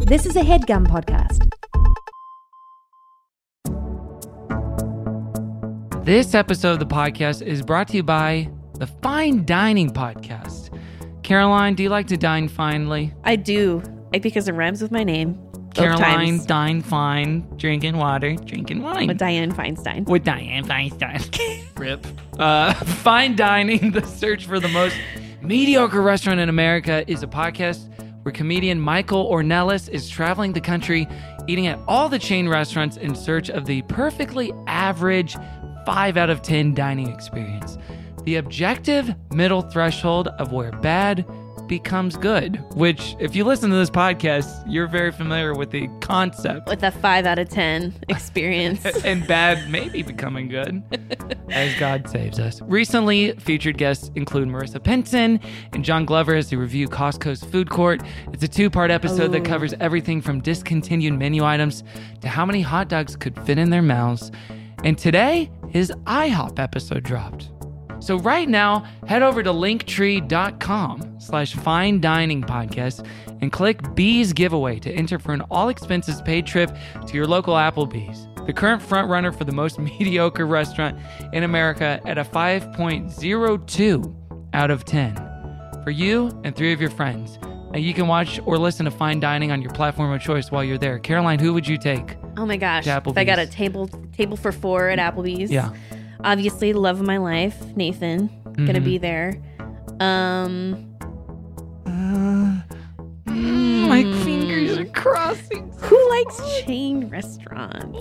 This is a HeadGum podcast. This episode of the podcast is brought to you by the Fine Dining Podcast. Caroline, do you like to dine finely? I do, because it rhymes with my name. Caroline, dine fine, drinking water, drinking wine. With Dianne Feinstein. With Dianne Feinstein. Rip. Fine Dining, the search for the most mediocre restaurant in America, is a podcast where comedian Michael Ornelas is traveling the country, eating at all the chain restaurants in search of the perfectly average 5 out of 10 dining experience. The objective middle threshold of where bad becomes good, which, if you listen to this podcast, you're very familiar with the concept. With a 5 out of 10 experience. And bad maybe becoming good, as God saves us. Recently, featured guests include Marissa Pinson and John Glover as they review Costco's food court. It's a 2-part episode that covers everything from discontinued menu items to how many hot dogs could fit in their mouths. And today, his IHOP episode dropped. So right now, head over to linktree.com/fine dining podcast and click Bees giveaway to enter for an all expenses paid trip to your local Applebee's, the current front runner for the most mediocre restaurant in America at a 5.02 out of 10 for you and 3 of your friends. Now you can watch or listen to Fine Dining on your platform of choice while you're there. Caroline, who would you take? Oh my gosh. If I got a table for 4 at Applebee's. Yeah. Obviously, love of my life, Nathan, gonna be there. My fingers are crossing. Who likes chain restaurants?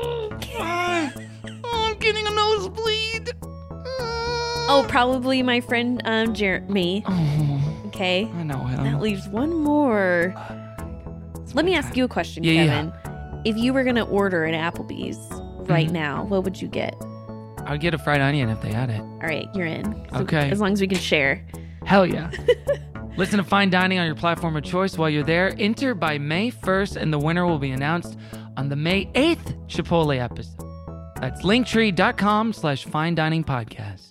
I'm getting a nosebleed. Oh, probably my friend Jeremy. Oh, okay. I know him. That leaves one more. Let me ask you a question, Kevin. Yeah. If you were gonna order an Applebee's right now, what would you get? I'd get a fried onion if they had it. All right, you're in. So Okay. As long as we can share. Hell yeah. Listen to Fine Dining on your platform of choice while you're there. Enter by May 1st, and the winner will be announced on the May 8th Chipotle episode. That's linktree.com/fine dining podcast.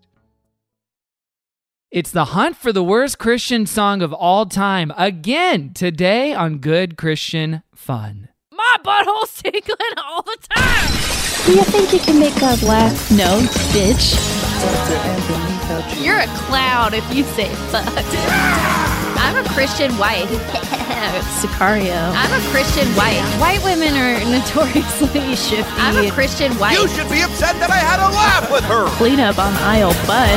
It's the hunt for the worst Christian song of all time. Again, today on Good Christian Fun. My butthole's tickling all the time. Do you think you can make God laugh? No, bitch. You're a clown if you say fuck. I'm a Christian wife. Sicario. I'm a Christian wife. White women are notoriously shifty. I'm a Christian wife. You should be upset that I had a laugh with her. Clean up on aisle butt.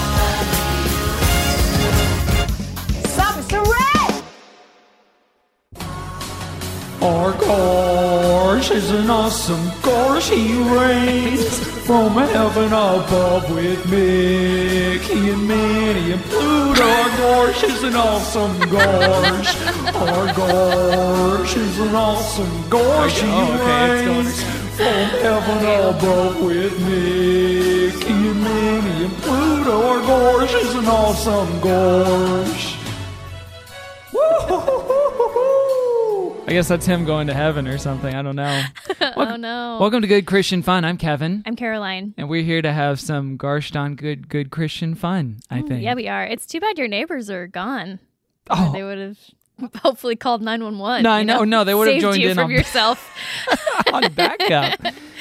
Our gosh is an awesome gosh. He reigns from heaven above with Mickey and Minnie and Pluto. Our gosh is an awesome gosh. Our gosh is an awesome gosh. He reigns from heaven above with Mickey and Minnie and Pluto. Our gosh is an awesome gosh. I guess that's him going to heaven or something. I don't know. Oh, no. Welcome to Good Christian Fun. I'm Kevin. I'm Caroline. And we're here to have some gosh darn good Christian fun, I think. Yeah, we are. It's too bad your neighbors are gone. Oh. They would have hopefully called 911. No, I know. No, they would have joined you in from on yourself. on backup.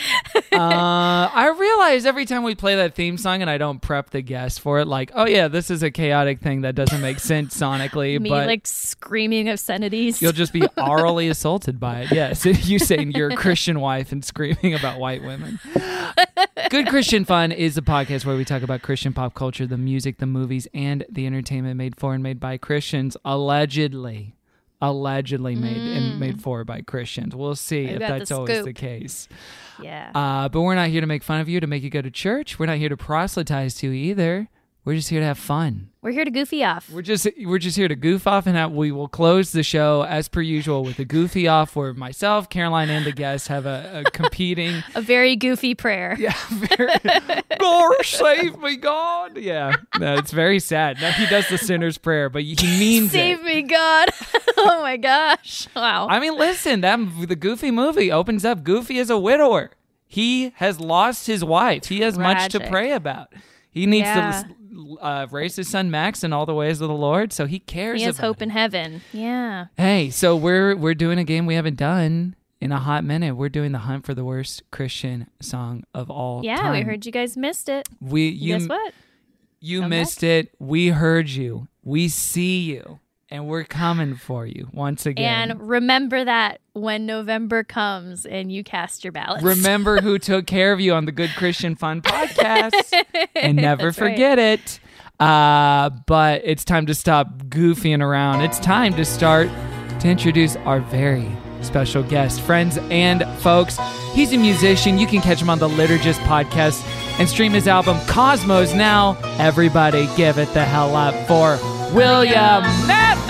I realize every time we play that theme song and I don't prep the guests for it, like, oh yeah, this is a chaotic thing that doesn't make sense sonically. Me but like screaming obscenities. you'll just be orally assaulted by it. Yes, you saying you're a Christian wife and screaming about white women. Good Christian Fun is a podcast where we talk about Christian pop culture, the music, the movies, and the entertainment made for and made by Christians, allegedly made for by Christians. We'll see if that's always the case. Yeah. But we're not here to make fun of you, to make you go to church. We're not here to proselytize to you either. We're just here to have fun. We're here to goofy off. We're just here to goof off, and we will close the show as per usual with a goofy off, where myself, Caroline, and the guests have a competing, a very goofy prayer. Yeah, Gosh, save me, God. Yeah, no, it's very sad. No, he does the sinner's prayer, but he means save me, God. Oh my gosh! Wow. I mean, listen, the Goofy movie opens up. Goofy is a widower. He has lost his wife. He has much to pray about. He needs to raised his son Max in all the ways of the Lord, so he cares. He has about hope in heaven. Yeah. Hey, so we're doing a game we haven't done in a hot minute. We're doing the hunt for the worst Christian song of all time. Yeah, we heard you guys missed it. Guess what? You Come missed back. it. We heard you. We see you. And we're coming for you once again. And remember that when November comes and you cast your ballots. Remember who took care of you on the Good Christian Fun podcast. And never That's right. forget it. But it's time to stop goofing around. It's time to start to introduce our very special guest, friends and folks. He's a musician. You can catch him on the Liturgist podcast and stream his album Cosmos now. Everybody give it the hell up for William Matthews!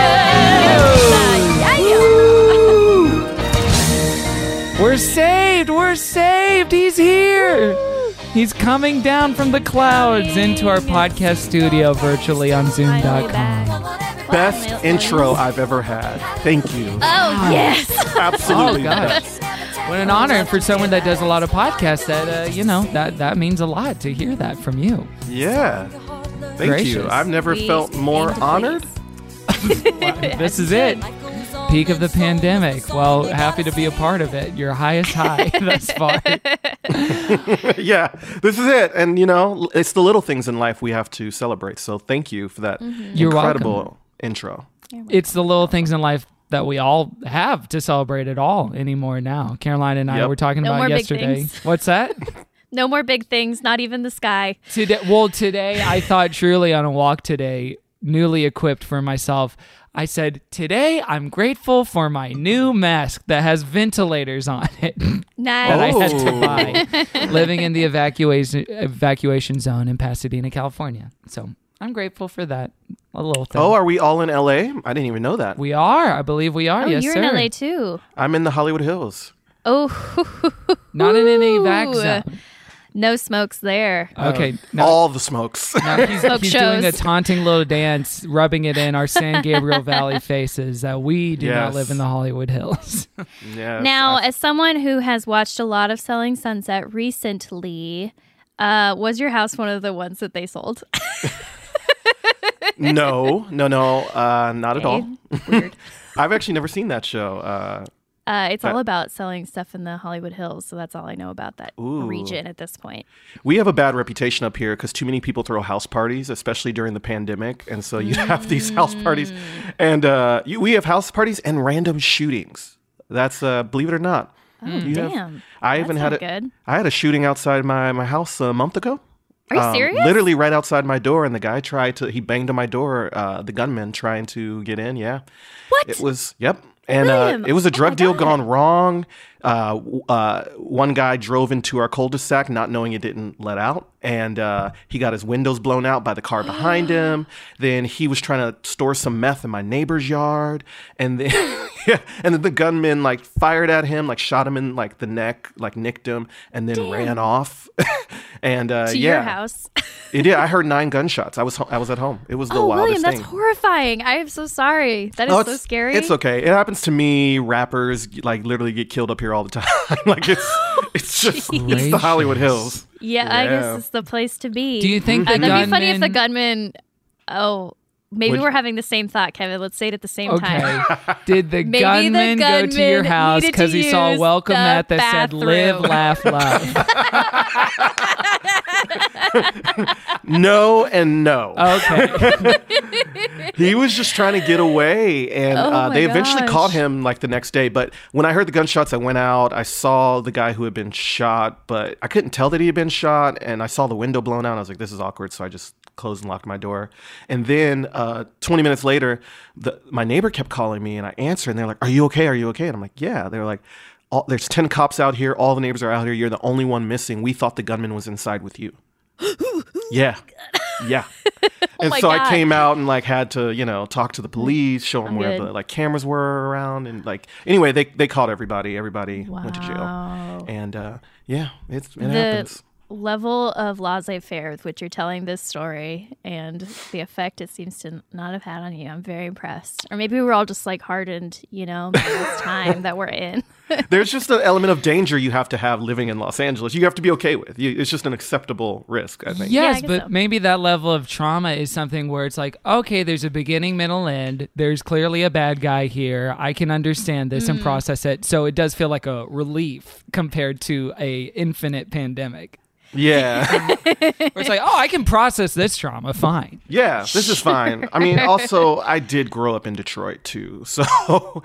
We're saved! We're saved! He's here! He's coming down from the clouds into our podcast studio virtually on Zoom.com. Best intro I've ever had. Thank you. Oh, yes. Absolutely Oh, the gosh. best. What an honor. And for someone that does a lot of podcasts, that means a lot to hear that from you. Yeah. Thank Gracious. you. I've never Please felt more and please. honored. This is it. Peak of the pandemic. Well, happy to be a part of it. Your highest high thus far. Yeah, this is it. And, you know, it's the little things in life we have to celebrate. So thank you for that You're incredible welcome. intro. It's the little things in life that we all have to celebrate at all anymore now. Caroline and I Yep. were talking No about more big yesterday. things. What's that? No more big things, not even the sky. Today I thought truly on a walk today, newly equipped for myself. I said, today I'm grateful for my new mask that has ventilators on it that I had to buy, living in the evacuation zone in Pasadena, California. So I'm grateful for that. A little thing. Oh, are we all in LA? I didn't even know that. We are. I believe we are. Oh, Yes, you're sir. in LA too. I'm in the Hollywood Hills. Oh, Not in any vac zone. no smokes there. Okay. Now, All the smokes. now he's Smoke doing a shows. taunting little dance, rubbing it in our San Gabriel Valley faces that we do not Yes. live in the Hollywood Hills. Yes, Now, I- as someone who has watched a lot of Selling Sunset recently, was your house one of the ones that they sold? no, not at all. Weird. I've actually never seen that show. It's all about selling stuff in the Hollywood Hills, so that's all I know about that Ooh. region at this point. We have a bad reputation up here because too many people throw house parties, especially during the pandemic. And so you have these house parties. And we have house parties and random shootings. That's, believe it or not. Oh, You have- damn. I That's even not had good. I had a shooting outside my house a month ago. Are you serious? Literally right outside my door. And the guy he banged on my door, the gunman trying to get in. Yeah. What? It was, yep. And William, it was a oh drug my deal God. gone wrong. One guy drove into our cul-de-sac not knowing it didn't let out. And he got his windows blown out by the car behind him. Then he was trying to store some meth in my neighbor's yard. And then, and then the gunman like fired at him, like shot him in like the neck, like nicked him, and then ran off. And To yeah, your house. it did. I heard 9 gunshots. I was at home. It was the Oh, wildest William, that's thing. horrifying. I am so sorry. That is so scary. It's okay. It happens to me. Rappers like literally get killed up here all the time. Like it's just it's the Hollywood Hills. Yeah, I Yeah. guess it's the place to be. Do you think the That'd be funny if the gunman- gunman. Oh, maybe Would- we're having the same thought, Kevin. Let's say it at the same time. Okay. Did the Maybe the gunman go to your gunman house needed because to he saw a use welcome the mat that said "Live, bathroom." Laugh, Love"? No and no. Okay. He was just trying to get away, and Oh my they eventually gosh. caught him like the next day. But when I heard the gunshots, I went out. I saw the guy who had been shot, but I couldn't tell that he had been shot. And I saw the window blown out. I was like, "This is awkward." So I just closed and locked my door. And then 20 minutes later, my neighbor kept calling me, and I answered. And they're like, "Are you okay? Are you okay?" And I'm like, "Yeah." They're like, "There's 10 cops out here. All the neighbors are out here. You're the only one missing. We thought the gunman was inside with you." Yeah. Yeah. And my so I God. came out and like had to, talk to the police, show them I'm where good. the like cameras were around, and like anyway, they caught everybody. Everybody went to jail. Wow. And yeah, it The happens. level of laissez-faire with which you're telling this story and the effect it seems to not have had on you, I'm very impressed. Or maybe we're all just like hardened, by this time that we're in. there's just an element of danger you have to have living in Los Angeles. You have to be okay with. It's just an acceptable risk, I think. Yes, I guess but so. maybe that level of trauma is something where it's like, okay, there's a beginning, middle, end. There's clearly a bad guy here. I can understand this and process it. So it does feel like a relief compared to a infinite pandemic. Yeah. Where it's like, oh, I can process this trauma. Fine. Yeah, this is fine. I mean, also, I did grow up in Detroit, too. So,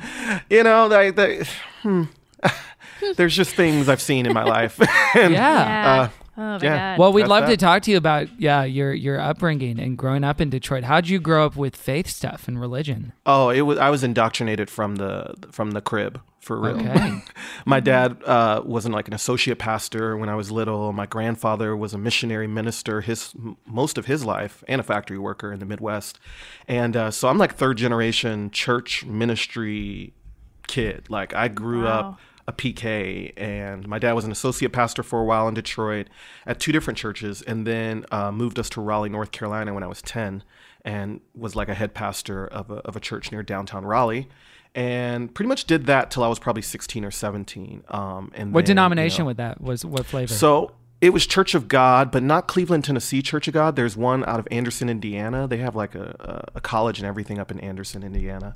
there's just things I've seen in my life. And, Yeah. Oh my yeah. God. Well, we'd That's love to that. talk to you about your upbringing and growing up in Detroit. How'd you grow up with faith stuff and religion? Oh, I was indoctrinated from the crib, for real. Okay. My dad wasn't like an associate pastor when I was little. My grandfather was a missionary minister most of his life and a factory worker in the Midwest. And so I'm like third generation church ministry kid. Like I grew up a PK, and my dad was an associate pastor for a while in Detroit at 2 different churches, and then moved us to Raleigh, North Carolina when I was 10, and was like a head pastor of a church near downtown Raleigh, and pretty much did that till I was probably 16 or 17. And What then, denomination was that? What flavor? So it was Church of God, but not Cleveland, Tennessee Church of God. There's one out of Anderson, Indiana. They have like a college and everything up in Anderson, Indiana.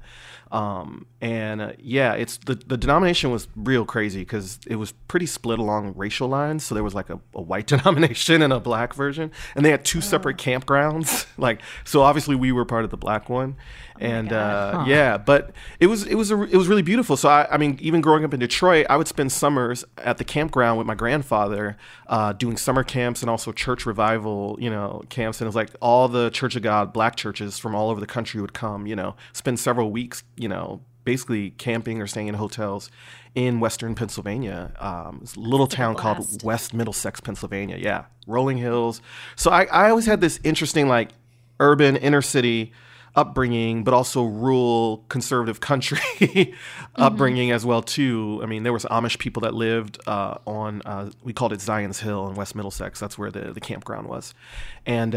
It's the denomination was real crazy because it was pretty split along racial lines. So there was like a white denomination and a black version, and they had 2 separate campgrounds. So obviously we were part of the black one. And but it was really beautiful. So I mean, even growing up in Detroit, I would spend summers at the campground with my grandfather, doing summer camps and also church revival, camps. And it was like all the Church of God black churches from all over the country would come, spend several weeks, basically camping or staying in hotels in Western Pennsylvania. It's a little town called West Middlesex, Pennsylvania. Yeah, rolling hills. So I always had this interesting like urban inner city upbringing, but also rural conservative country upbringing as well too. I mean, there was Amish people that lived on we called it Zion's Hill in West Middlesex. That's where the campground was. And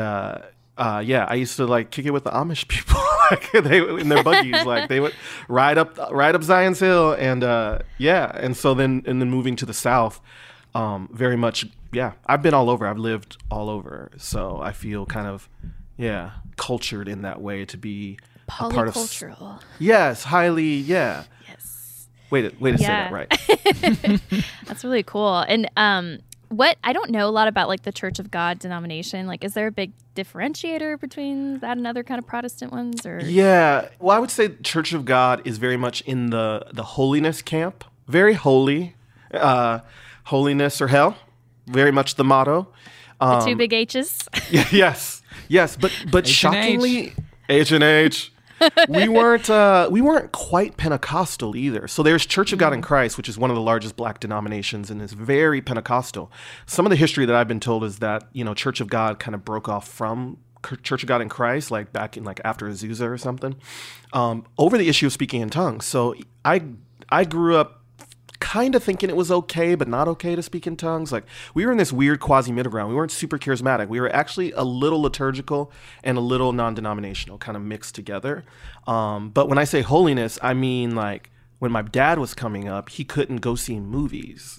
I used to like kick it with the Amish people. Like they in their buggies, like they would ride up Zion's Hill, and and so then moving to the South, very much I've been all over. I've lived all over, so I feel kind of cultured in that way to be a part of. Polycultural. Yes, highly. Yeah. Yes. Way to say that right. That's really cool. And I don't know a lot about like the Church of God denomination. Like, is there a big differentiator between that and other kind of Protestant ones? Or Yeah. Well, I would say Church of God is very much in the holiness camp. Very holy. Holiness or hell. Very much the motto. the 2 big H's? Yes. But shockingly, H&H. We weren't quite Pentecostal either. So there's Church of God in Christ, which is one of the largest black denominations and is very Pentecostal. Some of the history that I've been told is that, Church of God kind of broke off from Church of God in Christ, like back in like after Azusa or something, over the issue of speaking in tongues. So I grew up kind of thinking it was okay, but not okay to speak in tongues. Like we were in this weird quasi-middle ground. We weren't super charismatic. We were actually a little liturgical and a little non-denominational, kind of mixed together. But when I say holiness, I mean like when my dad was coming up, he couldn't go see movies.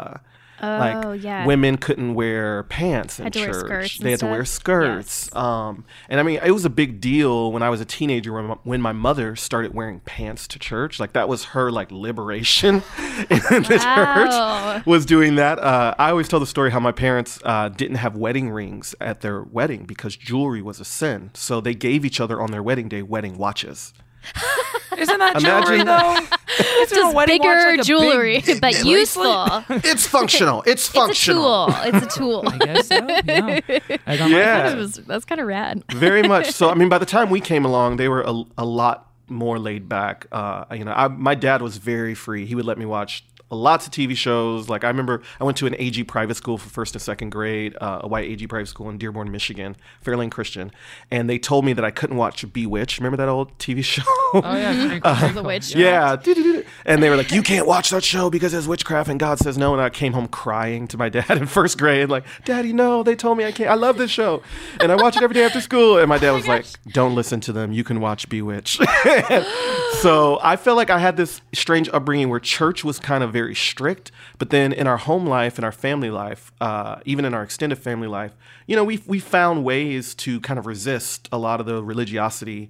Women couldn't wear pants in church. They had to wear skirts. Yes. And I mean, it was a big deal when I was a teenager when my mother started wearing pants to church. Like that was her like liberation in the church, was doing that. I always tell the story how my parents didn't have wedding rings at their wedding because jewelry was a sin. So they gave each other on their wedding day wedding watches. Isn't that jewelry though? Just bigger jewelry, but useful. It's functional. It's functional. It's a tool. I guess so. Yeah. Yeah. That's kind of rad. Very much. So, I mean, by the time we came along, they were a lot more laid back. My dad was very free. He would let me watch lots of TV shows. Like I remember I went to an AG private school for 1st and 2nd grade, a white AG private school in Dearborn, Michigan, Fairlane Christian. And they told me that I couldn't watch Bewitched. Remember that old TV show? Oh, yeah. The witch. Yeah. And they were like, you can't watch that show because it's witchcraft and God says no. And I came home crying to my dad in 1st grade, like, Daddy, no, they told me I can't. I love this show. And I watch it every day after school. And my dad was like, don't listen to them. You can watch Bewitched. So I felt like I had this strange upbringing where church was kind of very very strict. But then in our home life, in our family life, even in our extended family life, we found ways to kind of resist a lot of the religiosity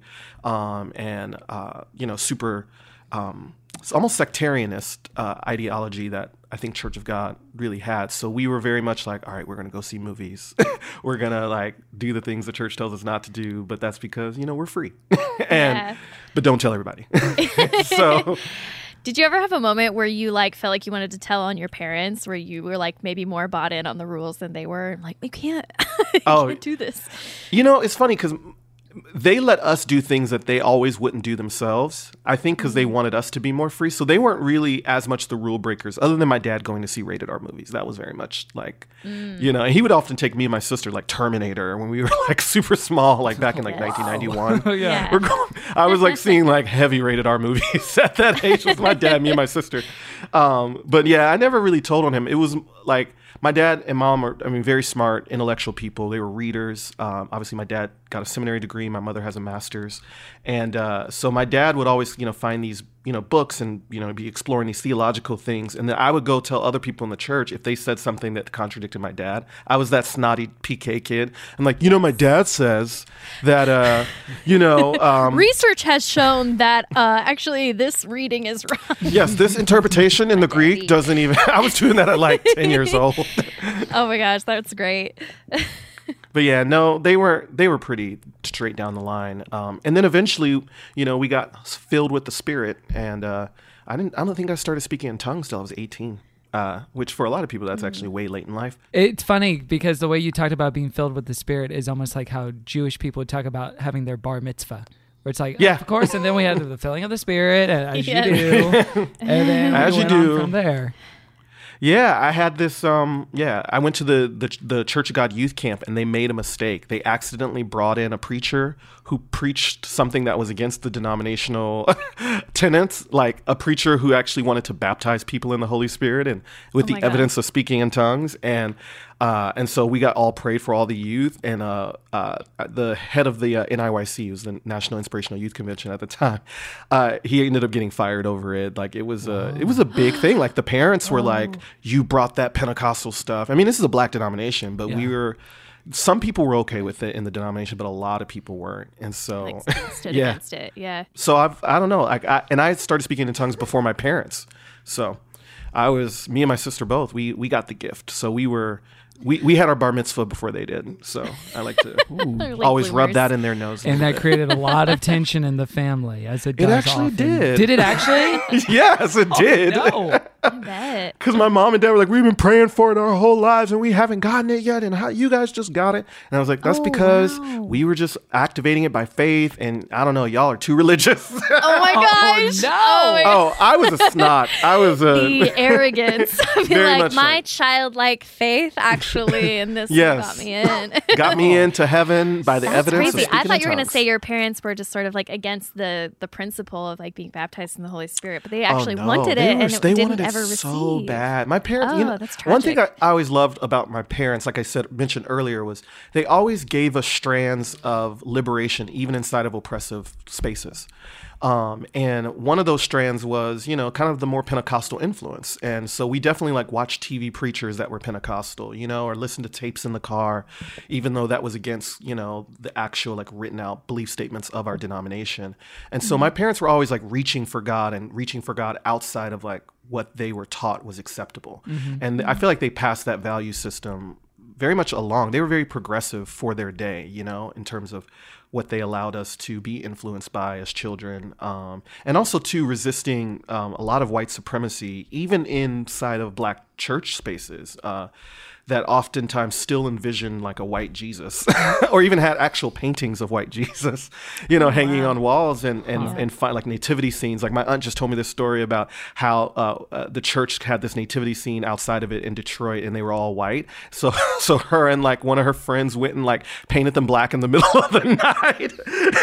and super it's almost sectarianist ideology that I think Church of God really had. So we were very much like, all right, we're going to go see movies. We're going to like do the things the church tells us not to do, but that's because, we're free. But don't tell everybody. So did you ever have a moment where you like felt like you wanted to tell on your parents, where you were like maybe more bought in on the rules than they were? Like, we can't, can't do this. It's funny because they let us do things that they always wouldn't do themselves. I think because they wanted us to be more free. So they weren't really as much the rule breakers, other than my dad going to see rated R movies. That was very much like, and he would often take me and my sister like Terminator when we were like super small, like back in like 1991. Yeah. I was like seeing like heavy rated R movies at that age with my dad, me and my sister. But yeah, I never really told on him. It was like, my dad and mom are, very smart, intellectual people. They were readers. Obviously, my dad got a seminary degree. My mother has a master's. And so my dad would always, find these, books and, be exploring these theological things. And then I would go tell other people in the church if they said something that contradicted my dad. I was that snotty PK kid. I'm like, my dad says that, research has shown that actually this reading is wrong. Yes, this interpretation in the Greek doesn't even, I was doing that at like 10 years old. Oh my gosh, that's great. But yeah, no, they were pretty straight down the line. And then eventually, we got filled with the Spirit, and I don't think I started speaking in tongues till I was 18. Which for a lot of people, that's actually way late in life. It's funny because the way you talked about being filled with the Spirit is almost like how Jewish people would talk about having their bar mitzvah. Where it's like, of course, and then we had the filling of the Spirit, as you do, and then as you do from there. Yeah, I had this. I went to the Church of God youth camp, and they made a mistake. They accidentally brought in a preacher who preached something that was against the denominational tenets, like a preacher who actually wanted to baptize people in the Holy Spirit and with the evidence of speaking in tongues. And so we got all prayed for all the youth, and the head of the NIYC, was the National Inspirational Youth Convention at the time, he ended up getting fired over it. Like it was a big thing. Like the parents were like, "You brought that Pentecostal stuff." I mean, this is a black denomination, but some people were okay with it in the denomination, but a lot of people weren't. And so stood against it. Yeah. So I don't know. I started speaking in tongues before my parents. So me and my sister both, we got the gift. So we had our bar mitzvah before they did. So I like to always rub that in their nose. And that created a lot of tension in the family, as it does. It actually often. did. Did it actually? Yes, it did. No. I bet. Because my mom and dad were like, we've been praying for it our whole lives and we haven't gotten it yet. And how you guys just got it? And I was like, that's because we were just activating it by faith. And I don't know, y'all are too religious. Oh my gosh. No. I was a snot. I was the arrogance. I feel Very like much my so. childlike faith actually, and this Yes. got me in. got me into heaven by the That's evidence crazy. of speaking I thought in you were going to tongues. say your parents were just sort of like against the principle of like being baptized in the Holy Spirit, but they actually wanted it, and they didn't wanted it ever so receive. bad. My parents, that's one thing tragic. I always loved about my parents, like I mentioned earlier, was they always gave us strands of liberation, even inside of oppressive spaces. And one of those strands was, kind of the more Pentecostal influence. And so we definitely like watched TV preachers that were Pentecostal, or listened to tapes in the car, even though that was against, the actual like written out belief statements of our denomination. And so my parents were always like reaching for God outside of like what they were taught was acceptable. And I feel like they passed that value system very much along. They were very progressive for their day, in terms of what they allowed us to be influenced by as children, and also to resisting a lot of white supremacy, even inside of black church spaces, that oftentimes still envision like a white Jesus, or even had actual paintings of white Jesus, hanging on walls and find like nativity scenes. Like my aunt just told me this story about how the church had this nativity scene outside of it in Detroit, and they were all white. So her and like one of her friends went and like painted them black in the middle of the night.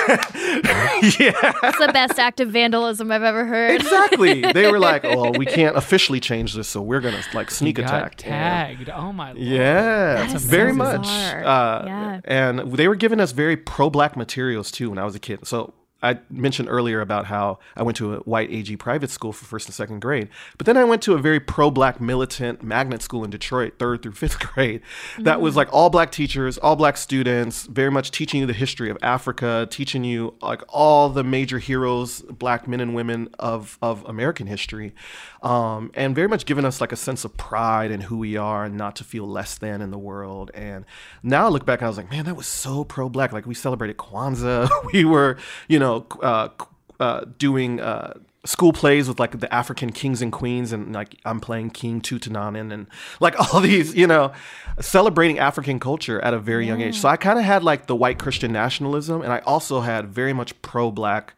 Yeah, It's the best act of vandalism I've ever heard. exactly. They were like, "Oh, we can't officially change this, so we're gonna like sneak Got attack." tagged. Oh my Lord. Yeah, That is very so much. bizarre. Yeah. And they were giving us very pro-black materials too when I was a kid. So I mentioned earlier about how I went to a white AG private school for 1st and 2nd grade, but then I went to a very pro-black militant magnet school in Detroit, 3rd through 5th grade. That was like all black teachers, all black students, very much teaching you the history of Africa, teaching you like all the major heroes, black men and women of American history, and very much giving us like a sense of pride in who we are and not to feel less than in the world. And now I look back and I was like, man, that was so pro-black. Like we celebrated Kwanzaa. We were, doing school plays with like the African kings and queens, and like I'm playing King Tutankhamun, and like all these, celebrating African culture at a very young age. So I kind of had like the white Christian nationalism, and I also had very much pro-black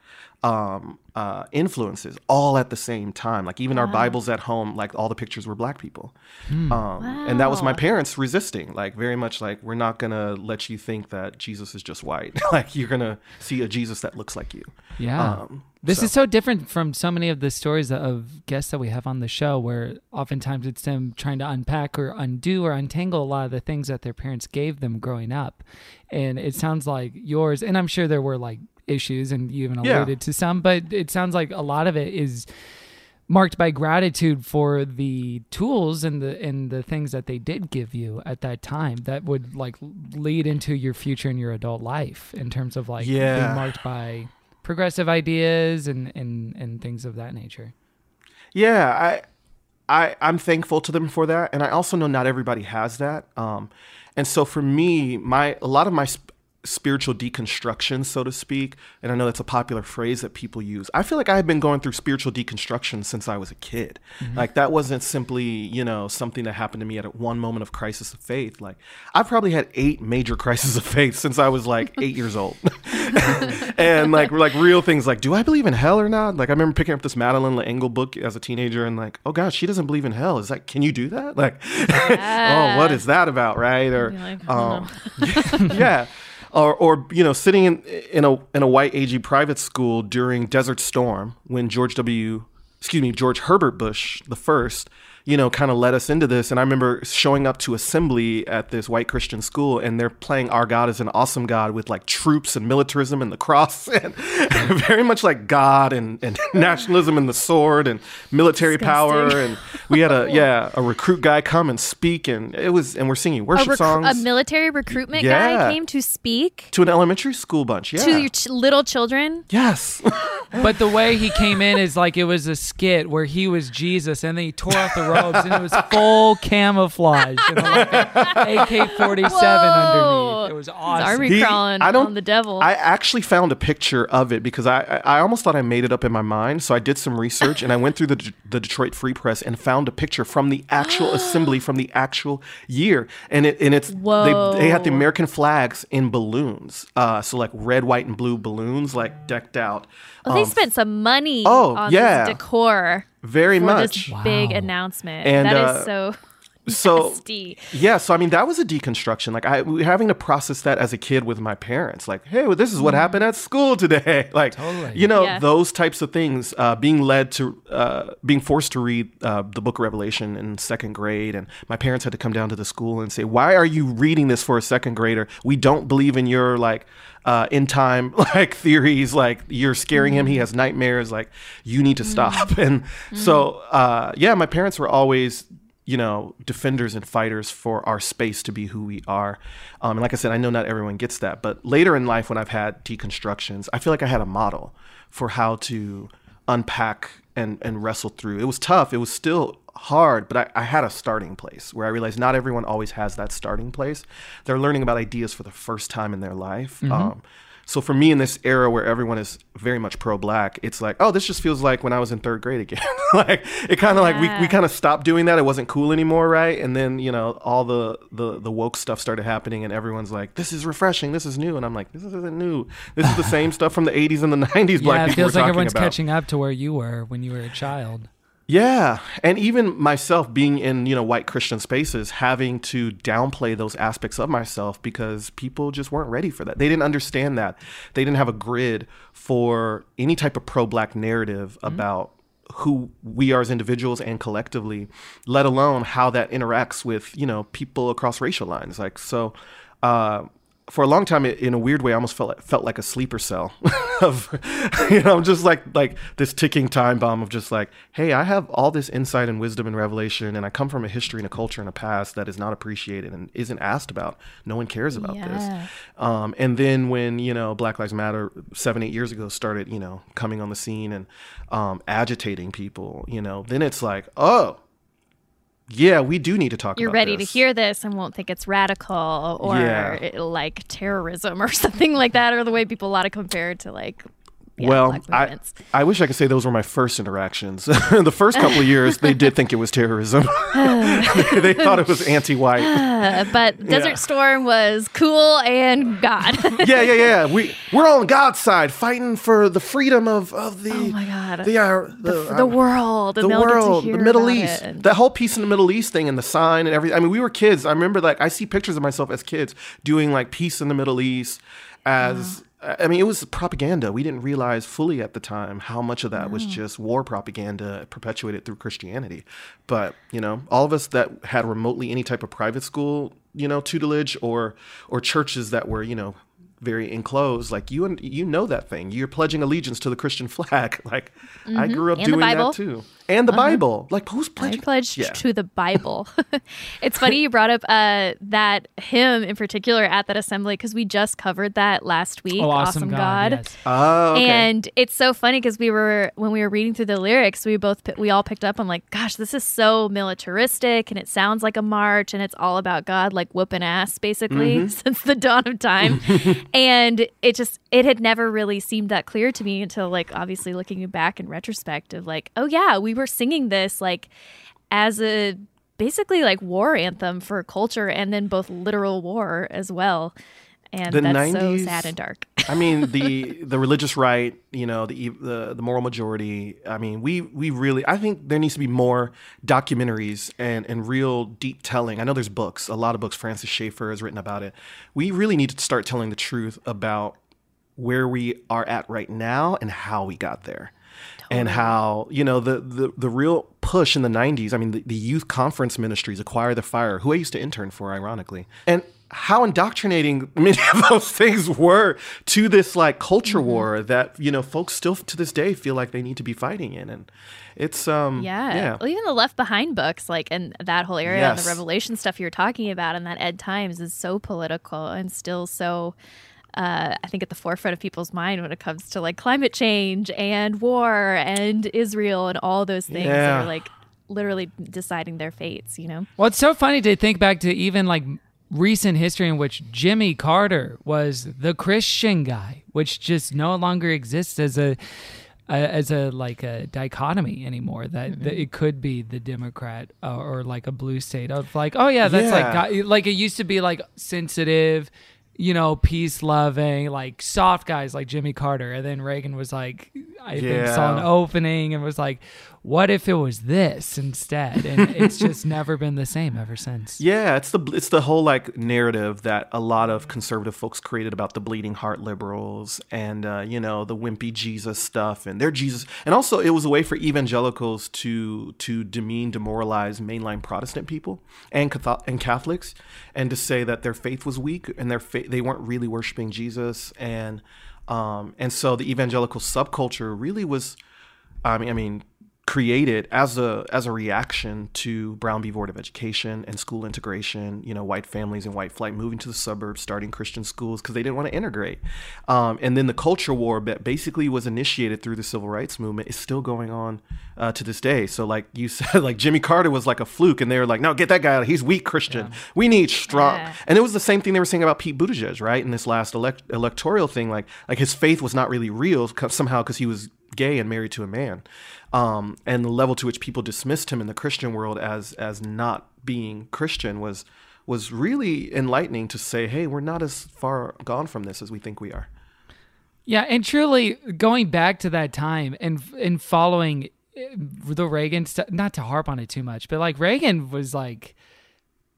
influences all at the same time. Like even our Bibles at home, like all the pictures were black people. And that was my parents resisting, like very much like, we're not going to let you think that Jesus is just white. Like you're going to see a Jesus that looks like you. Yeah. This is so different from so many of the stories of guests that we have on the show, where oftentimes it's them trying to unpack or undo or untangle a lot of the things that their parents gave them growing up. And it sounds like yours, and I'm sure there were like issues, and you even alluded to some, but it sounds like a lot of it is marked by gratitude for the tools and the things that they did give you at that time that would like lead into your future and your adult life in terms of like being marked by progressive ideas and things of that nature. Yeah, I'm thankful to them for that, and I also know not everybody has that. And so for me, a lot of my spiritual deconstruction, so to speak, and I know that's a popular phrase that people use. I feel like I had been going through spiritual deconstruction since I was a kid. Like that wasn't simply, something that happened to me at one moment of crisis of faith. Like I've probably had 8 major crises of faith since I was like 8 years old. And like real things like, do I believe in hell or not? Like I remember picking up this Madeleine L'Engle book as a teenager and like, oh gosh, she doesn't believe in hell. Can you do that? Like, oh, what is that about? Right? Or, yeah. Or sitting in a white AG private school during Desert Storm when George Herbert Bush the first, kind of led us into this. And I remember showing up to assembly at this white Christian school, and they're playing Our God is an Awesome God with like troops and militarism and the cross, and very much like God and nationalism and the sword and military power. And we had a recruit guy come and speak, and we're singing worship songs. A military recruitment guy came to speak to an elementary school bunch. Yeah, to your little children. Yes. But the way he came in is like it was a skit where he was Jesus, and then he tore off the robes, and it was full camouflage and like an AK-47 underneath. It was awesome. Army crawling on the devil. I actually found a picture of it because I almost thought I made it up in my mind. So I did some research, and I went through the Detroit Free Press and found a picture from the actual assembly from the actual year, and it's they had the American flags in balloons, so like red, white, and blue balloons, like decked out. Well, they spent some money on this decor. Very much. This big announcement. And that is so nasty. Yeah, so I mean, that was a deconstruction. Like having to process that as a kid with my parents. Like, hey, well, this is what happened at school today. Like, totally. Those types of things. Being forced to read the Book of Revelation in 2nd grade, and my parents had to come down to the school and say, "Why are you reading this for a 2nd grader? We don't believe in your end time like theories. Like you're scaring him. He has nightmares. Like you need to stop." And so, my parents were always, defenders and fighters for our space to be who we are. And like I said, I know not everyone gets that, but later in life when I've had deconstructions, I feel like I had a model for how to unpack and wrestle through. It was tough. It was still hard, but I had a starting place where I realized not everyone always has that starting place. They're learning about ideas for the first time in their life. So for me in this era where everyone is very much pro-black, it's like, oh, this just feels like when I was in 3rd grade again. Like it kind of like we kind of stopped doing that. It wasn't cool anymore, right? And then all the woke stuff started happening, and everyone's like, this is refreshing, this is new, and I'm like, this isn't new. This is the same stuff from the 80s and the 90s. Black people it feels were like everyone's about. Catching up to where you were when you were a child. Yeah. And even myself being in, white Christian spaces, having to downplay those aspects of myself because people just weren't ready for that. They didn't understand that. They didn't have a grid for any type of pro-black narrative about who we are as individuals and collectively, let alone how that interacts with, people across racial lines. Like, so, for a long time, in a weird way, I almost felt like a sleeper cell of, I'm just like this ticking time bomb of just like, hey, I have all this insight and wisdom and revelation, and I come from a history and a culture and a past that is not appreciated and isn't asked about. No one cares about this. And then when, Black Lives Matter 7-8 years ago started, coming on the scene and agitating people, then it's like, oh, yeah, we do need to talk about this. You're ready to hear this and won't think it's radical or like terrorism or something like that, or the way people a lot of compare it to like I wish I could say those were my first interactions. The first couple of years, they did think it was terrorism. They thought it was anti-white. But Desert Storm was cool and God. Yeah. We're on God's side, fighting for the freedom of the. Oh my God. The world. The world. The Middle East. That whole piece in the Middle East thing and the sign and everything. I mean, we were kids. I remember I see pictures of myself as kids doing like peace in the Middle East as. I mean, it was propaganda. We didn't realize fully at the time how much of that was just war propaganda perpetuated through Christianity. But, all of us that had remotely any type of private school, tutelage or churches that were, very enclosed, like you know that thing. You're pledging allegiance to the Christian flag. Like I grew up doing that too. And the Bible. Like who's pledging? I pledged to the Bible. It's funny you brought up that hymn in particular at that assembly, because we just covered that last week. Awesome God. Yes. Oh, okay. And it's so funny because when we were reading through the lyrics, we all picked up on like, gosh, this is so militaristic and it sounds like a march and it's all about God like whooping ass basically since the dawn of time. And it had never really seemed that clear to me until like obviously looking back in retrospect of like, oh yeah, we were singing this like as a basically like war anthem for culture and then both literal war as well. And that's 90s, so sad and dark. I mean, the religious right, the moral majority. I mean, we really, I think there needs to be more documentaries and real deep telling. I know there's books, a lot of books. Francis Schaeffer has written about it. We really need to start telling the truth about where we are at right now and how we got there. Totally. And how, the real push in the 90s, I mean, the youth conference ministries, Acquire the Fire, who I used to intern for, ironically. And how indoctrinating many of those things were to this like culture war that, folks still to this day feel like they need to be fighting in. And it's, Well, even the Left Behind books, like, and that whole area and the Revelation stuff you're talking about and that Ed Times is so political and still so, I think at the forefront of people's mind when it comes to like climate change and war and Israel and all those things that are like literally deciding their fates, Well, it's so funny to think back to even like recent history in which Jimmy Carter was the Christian guy, which just no longer exists as a dichotomy anymore. That it could be the Democrat or like a blue state of like, oh yeah, that's like it used to be like sensitive, peace loving, like soft guys like Jimmy Carter, and then Reagan was like, I think saw an opening and was like, what if it was this instead? And it's just never been the same ever since. Yeah, it's the whole like narrative that a lot of conservative folks created about the bleeding heart liberals and the wimpy Jesus stuff and their Jesus, and also it was a way for evangelicals to demoralize mainline Protestant people and Catholics, and to say that their faith was weak and they weren't really worshiping Jesus, and so the evangelical subculture really was, I mean. Created as a reaction to Brown v. Board of Education and school integration, white families and white flight moving to the suburbs, starting Christian schools because they didn't want to integrate. And then the culture war that basically was initiated through the civil rights movement is still going on to this day. So like you said, like Jimmy Carter was like a fluke and they were like, no, get that guy out. He's weak Christian. Yeah. We need strong. Yeah. And it was the same thing they were saying about Pete Buttigieg, right? In this last electoral thing, like his faith was not really real somehow because he was gay and married to a man. And the level to which people dismissed him in the Christian world as not being Christian was really enlightening to say, hey, we're not as far gone from this as we think we are. Yeah, and truly going back to that time and following the Reagan stuff, not to harp on it too much, but like Reagan was like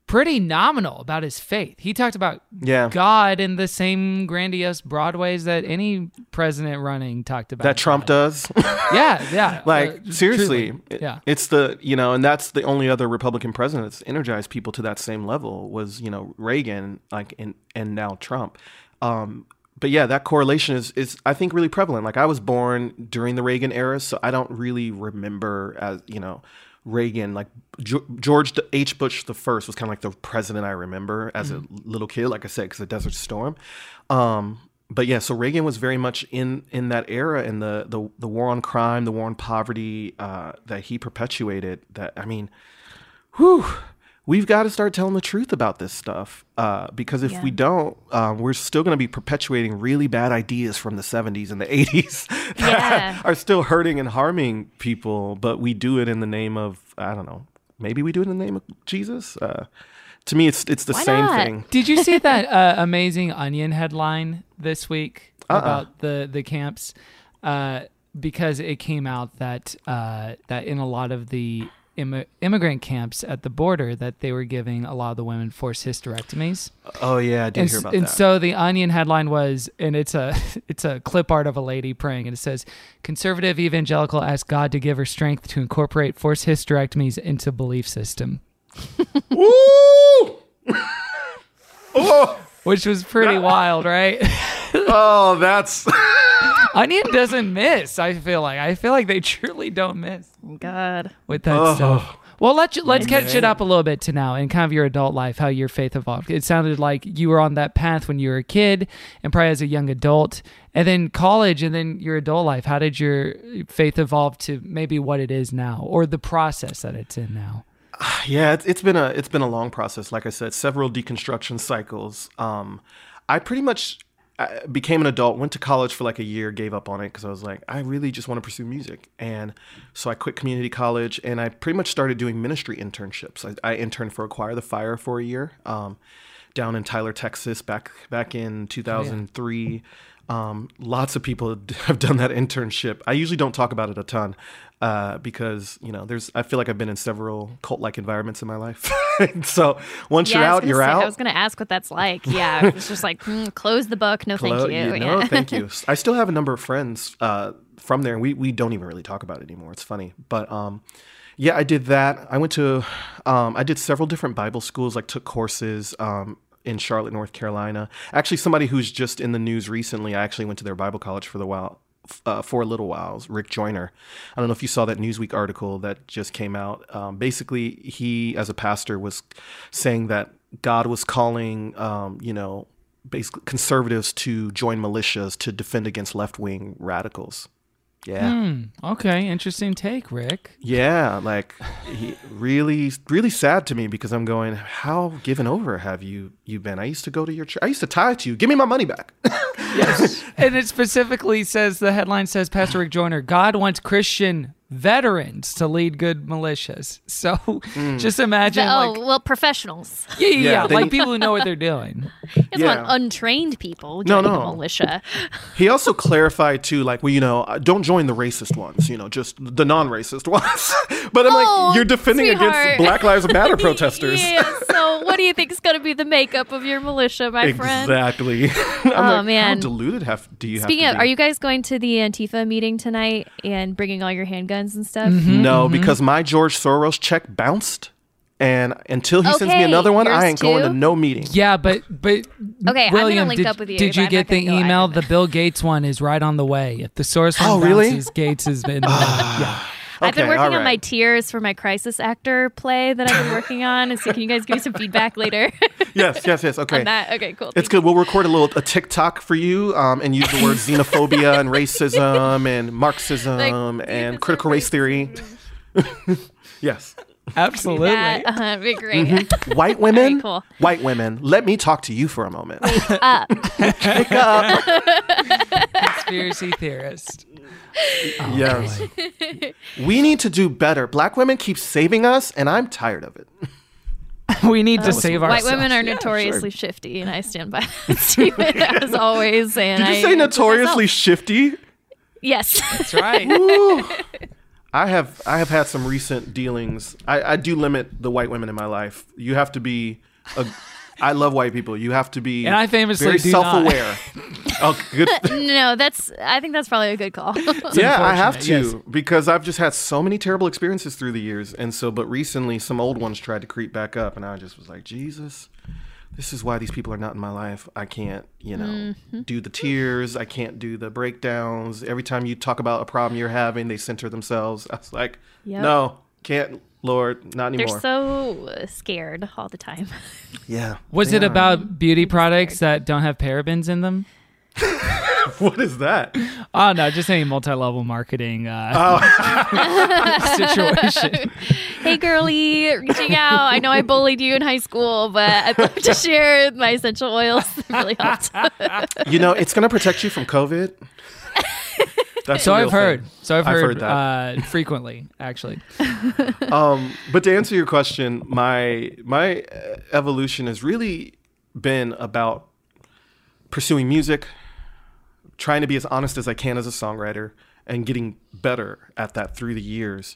pretty nominal about his faith. He talked about Yeah. God in the same grandiose broad ways that any president running talked about. That Trump does. Yeah. Like, seriously. truly. Yeah. It's the, and that's the only other Republican president that's energized people to that same level was, Reagan, like, and now Trump. But yeah, that correlation is I think really prevalent. Like, I was born during the Reagan era, so I don't really remember as, Reagan, like George H. Bush the first was kind of like the president I remember as a little kid, like I said, because of Desert Storm. But yeah, so Reagan was very much in that era, and the war on crime, the war on poverty that he perpetuated. That, I mean, we've got to start telling the truth about this stuff because if we don't, we're still going to be perpetuating really bad ideas from the 70s and the 80s that are still hurting and harming people, but we do it in the name of, I don't know, maybe we do it in the name of Jesus. To me, it's the same thing. Did you see that amazing Onion headline this week about the camps? Because it came out that in a lot of the immigrant camps at the border that they were giving a lot of the women forced hysterectomies. Oh yeah, I did hear about that. And so the Onion headline was, and it's a clip art of a lady praying, and it says, "Conservative evangelical asked God to give her strength to incorporate forced hysterectomies into belief system." Woo! Which was pretty wild, right? Oh, that's Onion doesn't miss. I feel like they truly don't miss. God, with that stuff. Well, let's catch it up a little bit to now in kind of your adult life, how your faith evolved. It sounded like you were on that path when you were a kid and probably as a young adult, and then college, and then your adult life. How did your faith evolve to maybe what it is now, or the process that it's in now? Yeah, it's been a long process. Like I said, several deconstruction cycles. I pretty much became an adult, went to college for like a year, gave up on it because I was like, I really just want to pursue music. And so I quit community college and I pretty much started doing ministry internships. I interned for Acquire the Fire for a year down in Tyler, Texas, back in 2003. Lots of people have done that internship. I usually don't talk about it a ton because, I feel like I've been in several cult-like environments in my life. So once you're out, you're out. I was going to ask what that's like. Yeah, it's just like, close the book. No, thank you. No, thank you. I still have a number of friends from there, and we don't even really talk about it anymore. It's funny. But yeah, I did that. I went to, I did several different Bible schools, like took courses in Charlotte, North Carolina. Actually, somebody who's just in the news recently, I actually went to their Bible college for a little while, Rick Joyner. I don't know if you saw that Newsweek article that just came out. Basically, he, as a pastor, was saying that God was calling, basically conservatives to join militias to defend against left-wing radicals. Yeah. Okay. Interesting take, Rick. Yeah. Like, really, really sad to me because I'm going, how given over have you been? I used to go to your church. I used to tithe to you. Give me my money back. Yes. And it specifically says, the headline says, Pastor Rick Joyner, God wants Christian veterans to lead good militias. So just imagine. Professionals. Yeah. Like people who know what they're doing. He doesn't want untrained people joining the militia. He also clarified too, like, don't join the racist ones, just the non-racist ones. But I'm like, you're defending against Black Lives Matter protesters. Yeah, so what do you think is going to be the makeup of your militia, my friend? Exactly. Man. How diluted do you have to be? Are you guys going to the Antifa meeting tonight and bringing all your handguns and stuff? No, because my George Soros check bounced, and until he sends me another one, I ain't going to no meeting. Yeah, but okay, William, I'm gonna link up with you. Did you get the email? The Bill Gates one is right on the way. If the Soros one bounces, Gates has been. Yeah. I've been working on my tiers for my crisis actor play that I've been working on. So can you guys give me some feedback later? Yes. Okay. On that? Okay, cool. It's good. We'll record a TikTok for you and use the word xenophobia and racism and Marxism and critical race theory. Yes. Absolutely. That'd be great. Mm-hmm. White women, cool. White women, let me talk to you for a moment. Wake up. Wake up. Conspiracy theorist. Yes. We need to do better. Black women keep saving us, and I'm tired of it. We need to save ourselves. White women are notoriously shifty, and I stand by that statement as always. And Did you say notoriously shifty? Yes. That's right. I have had some recent dealings. I do limit the white women in my life. You have to be I love white people. You have to be and I famously very do self-aware. Oh, good. No, I think that's probably a good call. Yeah, I have to yes. because I've just had so many terrible experiences through the years, and so. But recently, some old ones tried to creep back up, and I just was like, Jesus, this is why these people are not in my life. I can't, do the tears. I can't do the breakdowns. Every time you talk about a problem you're having, they center themselves. I was like, no, can't. Lord, not anymore. They're so scared all the time. Yeah. Was it about beauty products that don't have parabens in them? What is that? Oh, no, just any multi-level marketing situation. Hey, girly, reaching out. I know I bullied you in high school, but I'd love to share my essential oils. It really helped. It's going to protect you from COVID. That's So I've heard. thing. So I've heard that. frequently, actually. But to answer your question, my evolution has really been about pursuing music, trying to be as honest as I can as a songwriter, and getting better at that through the years,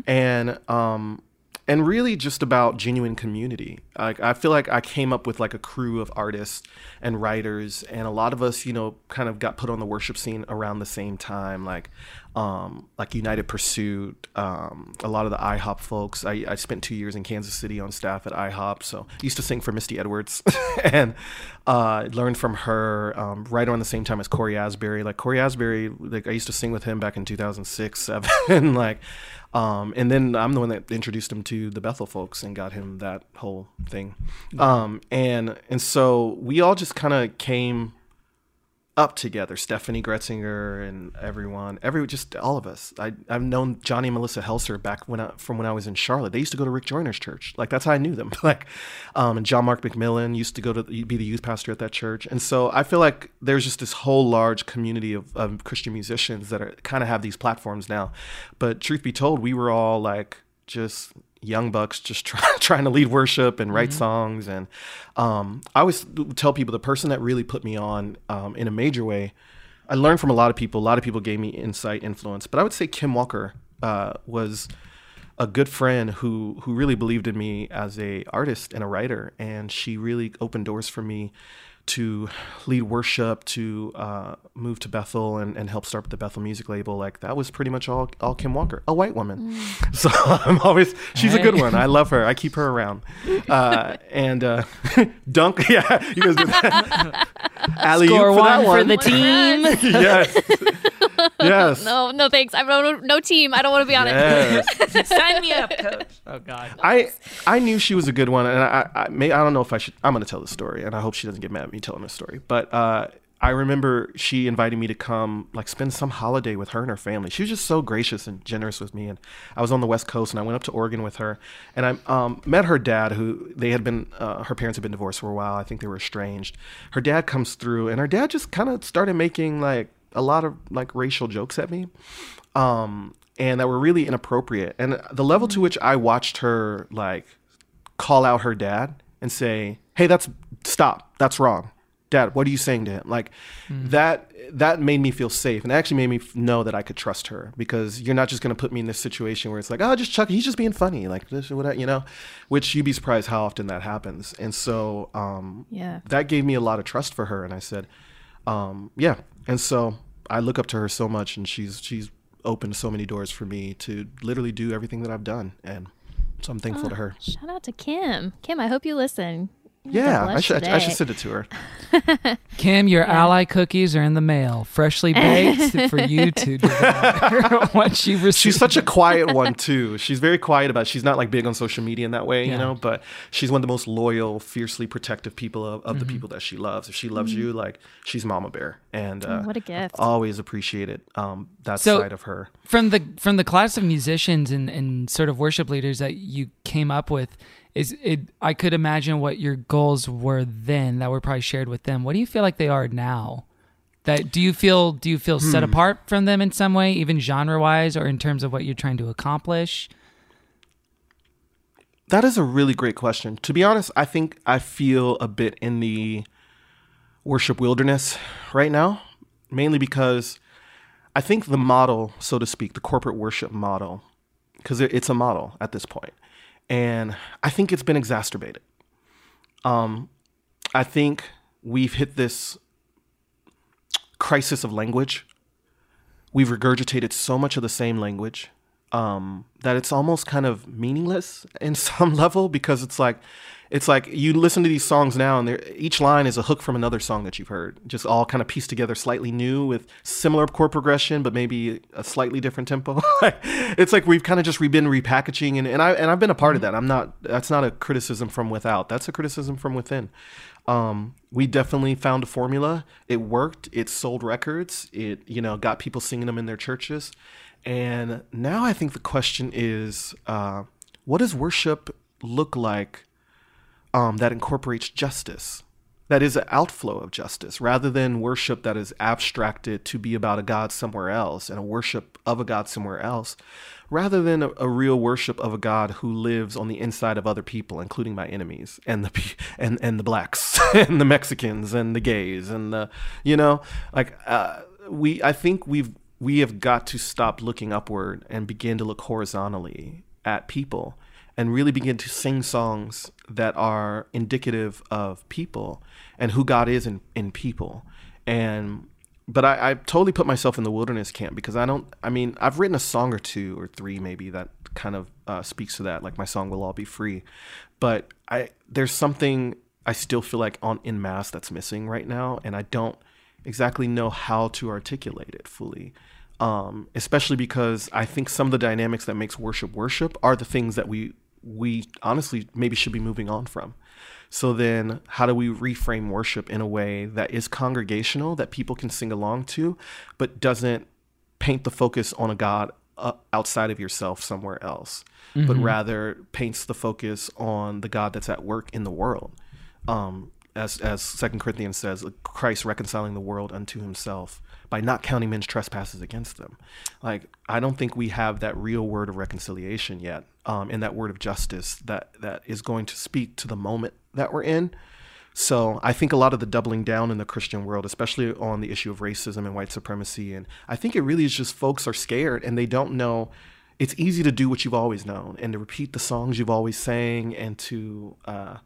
and really just about genuine community. Like I feel like I came up with like a crew of artists and writers, and a lot of us, kind of got put on the worship scene around the same time, like United Pursuit, a lot of the IHOP folks. I spent 2 years in Kansas City on staff at IHOP, so I used to sing for Misty Edwards and learned from her right around the same time as Corey Asbury. Like Corey Asbury, like I used to sing with him back in 2006, 2007, like. And then I'm the one that introduced him to the Bethel folks and got him that whole thing. And so we all just kind of came up together, Stephanie Gretzinger and just all of us. I've known Johnny and Melissa Helser back from when I was in Charlotte. They used to go to Rick Joyner's church. Like that's how I knew them. And John Mark McMillan used to be the youth pastor at that church. And so I feel like there's just this whole large community of Christian musicians that kind of have these platforms now. But truth be told, we were all like just young bucks just trying to lead worship and write songs. And I always tell people the person that really put me on in a major way, I learned from a lot of people. A lot of people gave me insight, influence, but I would say Kim Walker was a good friend who really believed in me as a artist and a writer. And she really opened doors for me to lead worship, to move to Bethel and help start the Bethel music label. Like that was pretty much all Kim Walker, a white woman. So she's a good one. I love her. I keep her around. And dunk, yeah, you guys do that. Alley-oop Score for that one for the team. Yes. No, thanks. I'm no team. I don't want to be on it. Sign me up, coach. Oh God. I knew she was a good one, and I don't know if I should. I'm going to tell the story, and I hope she doesn't get mad at me telling the story. But I remember she invited me to come, like, spend some holiday with her and her family. She was just so gracious and generous with me. And I was on the West Coast, and I went up to Oregon with her, and I met her dad, who they had been. Her parents had been divorced for a while. I think they were estranged. Her dad comes through, and her dad just kind of started making like a lot of like racial jokes at me. And that were really inappropriate. And the level to which I watched her like call out her dad and say, "Hey, stop. That's wrong. Dad, what are you saying to him?" Like that made me feel safe, and it actually made me know that I could trust her, because you're not just going to put me in this situation where it's like, "Oh, just Chuck, he's just being funny," like this or whatever, which you'd be surprised how often that happens. And so that gave me a lot of trust for her. And I said, yeah. And so I look up to her so much, and she's opened so many doors for me to literally do everything that I've done. And so I'm thankful to her. Shout out to Kim. Kim, I hope you listen. Yeah, I should send it to her. Kim, your ally cookies are in the mail, freshly baked for you to devour once you receive. She's such a quiet one too. She's very quiet about it. She's not like big on social media in that way, but she's one of the most loyal, fiercely protective people of the people that she loves. If she loves you, like, she's mama bear. And what a gift. Always appreciated that side of her. From the class of musicians and sort of worship leaders that you came up with, I could imagine what your goals were then that were probably shared with them. What do you feel like they are now? Do you feel set apart from them in some way, even genre-wise, or in terms of what you're trying to accomplish? That is a really great question. To be honest, I think I feel a bit in the worship wilderness right now, mainly because I think the model, so to speak, the corporate worship model, because it's a model at this point, and I think it's been exacerbated. I think we've hit this crisis of language. We've regurgitated so much of the same language that it's almost kind of meaningless in some level, because it's like you listen to these songs now and each line is a hook from another song that you've heard, just all kind of pieced together slightly new with similar chord progression, but maybe a slightly different tempo. It's like we've kind of just been repackaging, and I've been a part of that. That's not a criticism from without. That's a criticism from within. We definitely found a formula. It worked. It sold records. It, got people singing them in their churches. And now I think the question is, what does worship look like that incorporates justice, that is an outflow of justice, rather than worship that is abstracted to be about a God somewhere else and a worship of a God somewhere else, rather than a real worship of a God who lives on the inside of other people, including my enemies and the blacks and the Mexicans and the gays and I think we have got to stop looking upward and begin to look horizontally at people and really begin to sing songs that are indicative of people and who God is in people. But I totally put myself in the wilderness camp, because I've written a song or two or three maybe that kind of speaks to that, like my song We'll All Be Free. But there's something I still feel like en masse that's missing right now, and I don't exactly know how to articulate it fully. Especially because I think some of the dynamics that makes worship are the things that we honestly maybe should be moving on from. So then how do we reframe worship in a way that is congregational, that people can sing along to, but doesn't paint the focus on a God outside of yourself somewhere else, but rather paints the focus on the God that's at work in the world. As 2 Corinthians says, Christ reconciling the world unto himself by not counting men's trespasses against them. Like, I don't think we have that real word of reconciliation yet, and that word of justice that is going to speak to the moment that we're in. So I think a lot of the doubling down in the Christian world, especially on the issue of racism and white supremacy, and I think it really is just folks are scared and they don't know. It's easy to do what you've always known and to repeat the songs you've always sang and to,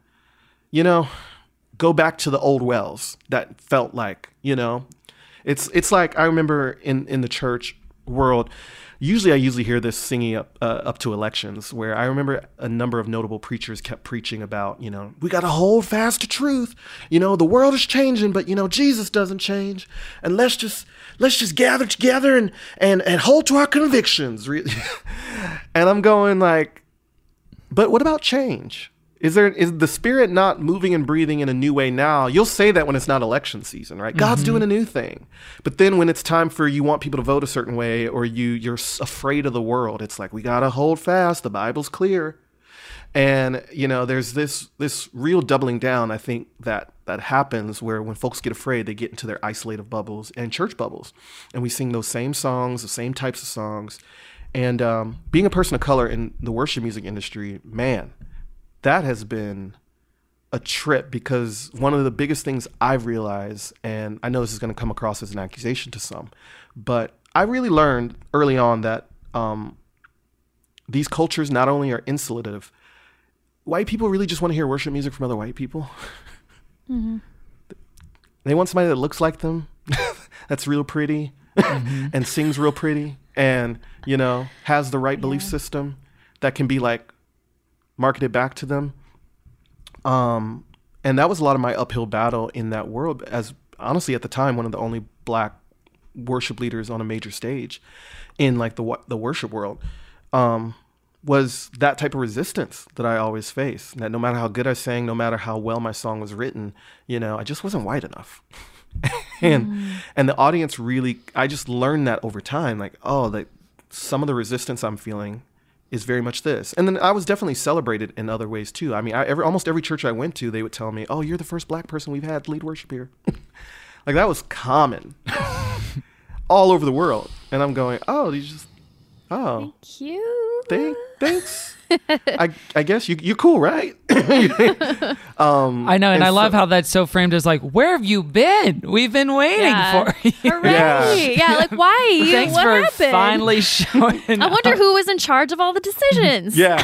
go back to the old wells that felt like, it's like, I remember in the church world, I usually hear this singing up to elections, where I remember a number of notable preachers kept preaching about, we got to hold fast to truth. The world is changing, but Jesus doesn't change, and let's just gather together and hold to our convictions. And I'm going like, but what about change? Is the Spirit not moving and breathing in a new way now? You'll say that when it's not election season, right? God's doing a new thing. But then when it's time for you want people to vote a certain way, or you're afraid of the world, it's like, we got to hold fast. The Bible's clear. And, there's this real doubling down, I think, that happens, where when folks get afraid, they get into their isolated bubbles and church bubbles. And we sing those same songs, the same types of songs. And being a person of color in the worship music industry, man, that has been a trip, because one of the biggest things I've realized, and I know this is going to come across as an accusation to some, but I really learned early on that these cultures not only are insulative, white people really just want to hear worship music from other white people. Mm-hmm. They want somebody that looks like them, that's real pretty, and sings real pretty, and, has the right belief system that can be like marketed back to them. And that was a lot of my uphill battle in that world, as honestly at the time one of the only black worship leaders on a major stage in like the worship world, was that type of resistance that I always faced, that no matter how good I sang, no matter how well my song was written, I just wasn't white enough. And the audience really, I just learned that over time, like, that some of the resistance I'm feeling is very much this. And then I was definitely celebrated in other ways too. I mean, almost every church I went to, they would tell me, "Oh, you're the first black person we've had lead worship here." Like, that was common all over the world. And I'm going, Oh. Thank you. Thanks. I guess you're cool, right? I know, and I love how that's so framed as like, where have you been? We've been waiting for you. Hooray! Yeah, like why? Thanks what for happened? finally showing I wonder who was in charge of all the decisions. Yeah.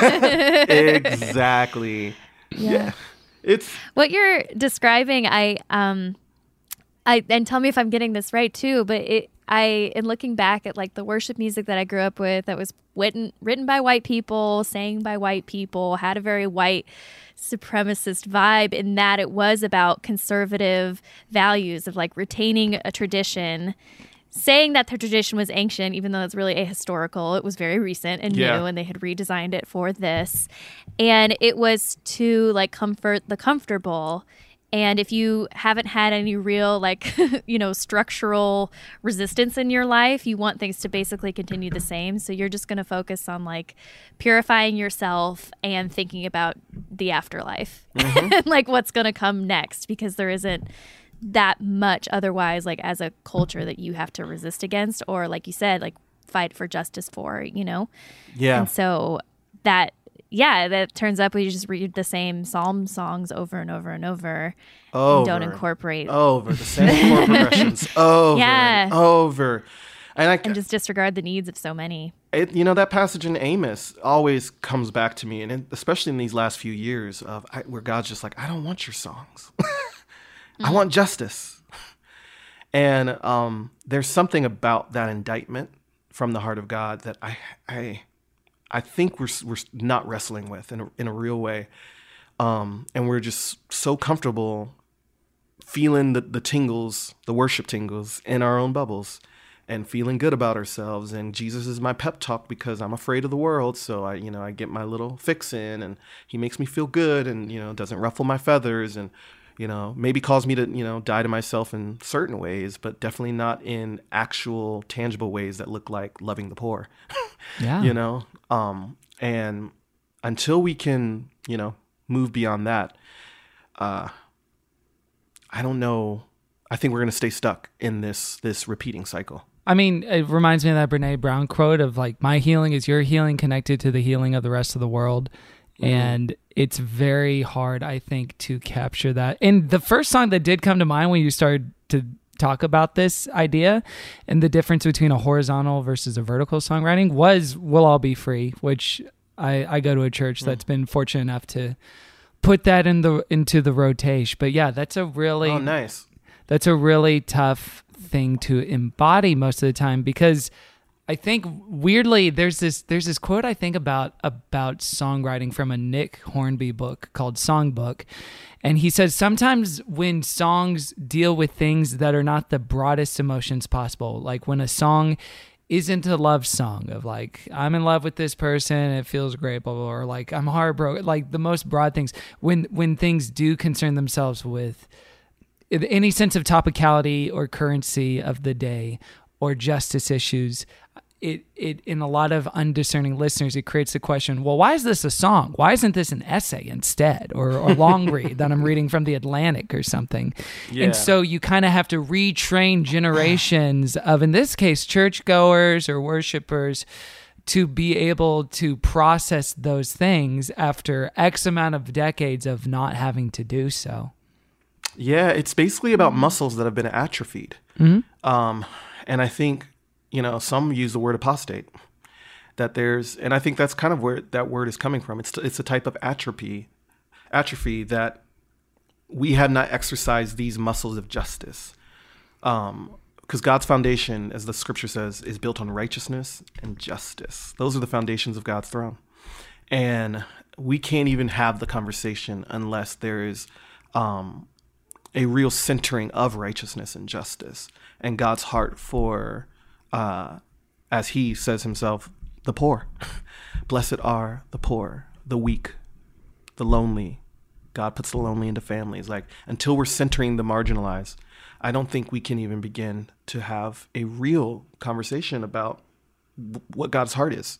Exactly. Yeah. It's what you're describing. I and tell me if I'm getting this right too, but in looking back at like the worship music that I grew up with, that was written by white people, sang by white people, had a very white supremacist vibe in that it was about conservative values of like retaining a tradition, saying that the tradition was ancient, even though it's really ahistorical. It was very recent and new, and they had redesigned it for this. And it was to like comfort the comfortable. And if you haven't had any real, like, structural resistance in your life, you want things to basically continue the same. So you're just going to focus on, like, purifying yourself and thinking about the afterlife and, like, what's going to come next, because there isn't that much otherwise, like, as a culture that you have to resist against or, like you said, like, fight for justice for, Yeah. And so that turns up we just read the same psalm songs over and over and over and don't incorporate the same chord progressions over and over. And just disregard the needs of so many. That passage in Amos always comes back to me, and especially in these last few years where God's just like, I don't want your songs. I want justice. And there's something about that indictment from the heart of God that I think we're not wrestling with in a real way. And we're just so comfortable feeling the tingles, the worship tingles in our own bubbles and feeling good about ourselves. And Jesus is my pep talk because I'm afraid of the world. So I get my little fix in and he makes me feel good and, doesn't ruffle my feathers and, maybe cause me to, die to myself in certain ways, but definitely not in actual tangible ways that look like loving the poor. Yeah. And until we can, move beyond that, I don't know. I think we're going to stay stuck in this repeating cycle. I mean, it reminds me of that Brene Brown quote of like, my healing is your healing connected to the healing of the rest of the world. And it's very hard, I think, to capture that. And the first song that did come to mind when you started to talk about this idea and the difference between a horizontal versus a vertical songwriting was We'll All Be Free, which I go to a church that's been fortunate enough to put that into the rotation. But yeah, that's a really That's a really tough thing to embody most of the time, because I think weirdly there's this quote I think about songwriting from a Nick Hornby book called Songbook, and he says sometimes when songs deal with things that are not the broadest emotions possible, like when a song isn't a love song of like, I'm in love with this person, it feels great, blah, blah, blah, or like I'm heartbroken, like the most broad things, when things do concern themselves with any sense of topicality or currency of the day or justice issues, it in a lot of undiscerning listeners, it creates the question, well, why is this a song? Why isn't this an essay instead, or a long read that I'm reading from the Atlantic or something? Yeah. And so you kind of have to retrain generations of, in this case, churchgoers or worshipers to be able to process those things after X amount of decades of not having to do so. Yeah, it's basically about muscles that have been atrophied. And I think, some use the word apostate, and I think that's kind of where that word is coming from. It's a type of atrophy that we have not exercised these muscles of justice. Because God's foundation, as the scripture says, is built on righteousness and justice. Those are the foundations of God's throne. And we can't even have the conversation unless there is a real centering of righteousness and justice and God's heart for, as he says himself, the poor. Blessed are the poor, the weak, the lonely. God puts the lonely into families. Like, until we're centering the marginalized, I don't think we can even begin to have a real conversation about what God's heart is.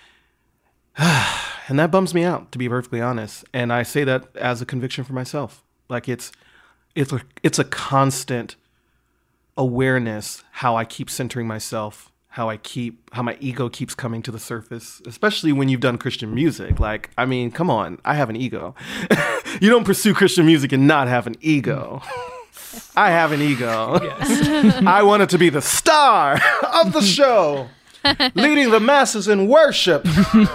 And that bums me out, to be perfectly honest. And I say that as a conviction for myself. Like, it's a constant awareness how I keep centering myself, how my ego keeps coming to the surface, especially when you've done Christian music. Like, I mean, come on, I have an ego. You don't pursue Christian music and not have an ego. I have an ego. Yes. I wanted to be the star of the show, leading the masses in worship.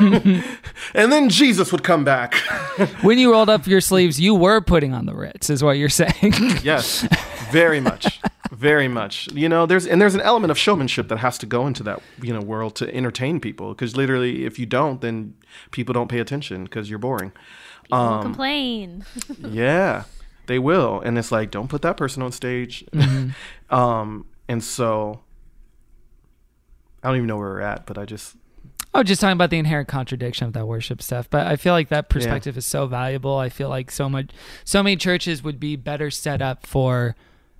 And then Jesus would come back. When you rolled up your sleeves, you were putting on the Ritz, is what you're saying. Yes, very much. Very much. You know, there's an element of showmanship that has to go into that, you know, world to entertain people. Because literally, if you don't, then people don't pay attention because you're boring. People complain. Yeah, they will. And it's like, don't put that person on stage. Mm-hmm. And so, I don't even know where we're at, but just talking about the inherent contradiction of that worship stuff. But I feel like that perspective is so valuable. I feel like so many churches would be better set up for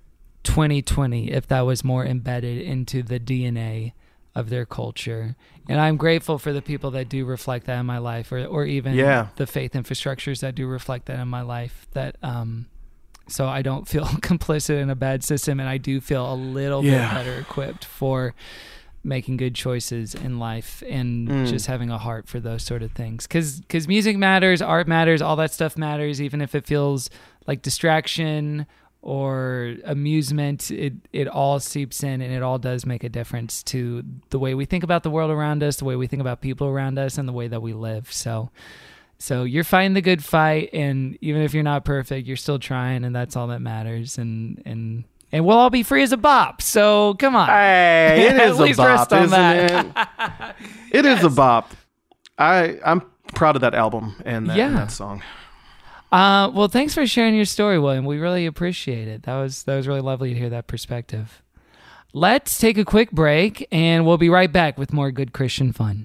2020 if that was more embedded into the DNA of their culture. And I'm grateful for the people that do reflect that in my life, or even the faith infrastructures that do reflect that in my life, that so I don't feel complicit in a bad system, and I do feel a little bit better equipped for making good choices in life and just having a heart for those sort of things. Because music matters, art matters, all that stuff matters, even if it feels like distraction or amusement. It all seeps in, and it all does make a difference to the way we think about the world around us, the way we think about people around us, and the way that we live. So you're fighting the good fight, and even if you're not perfect, you're still trying, and that's all that matters. And we'll all be free as a bop. So come on. Hey, it is a bop, isn't it? It is a bop. I'm proud of that album and that song. Well, thanks for sharing your story, William. We really appreciate it. That was really lovely to hear that perspective. Let's take a quick break, and we'll be right back with more good Christian fun.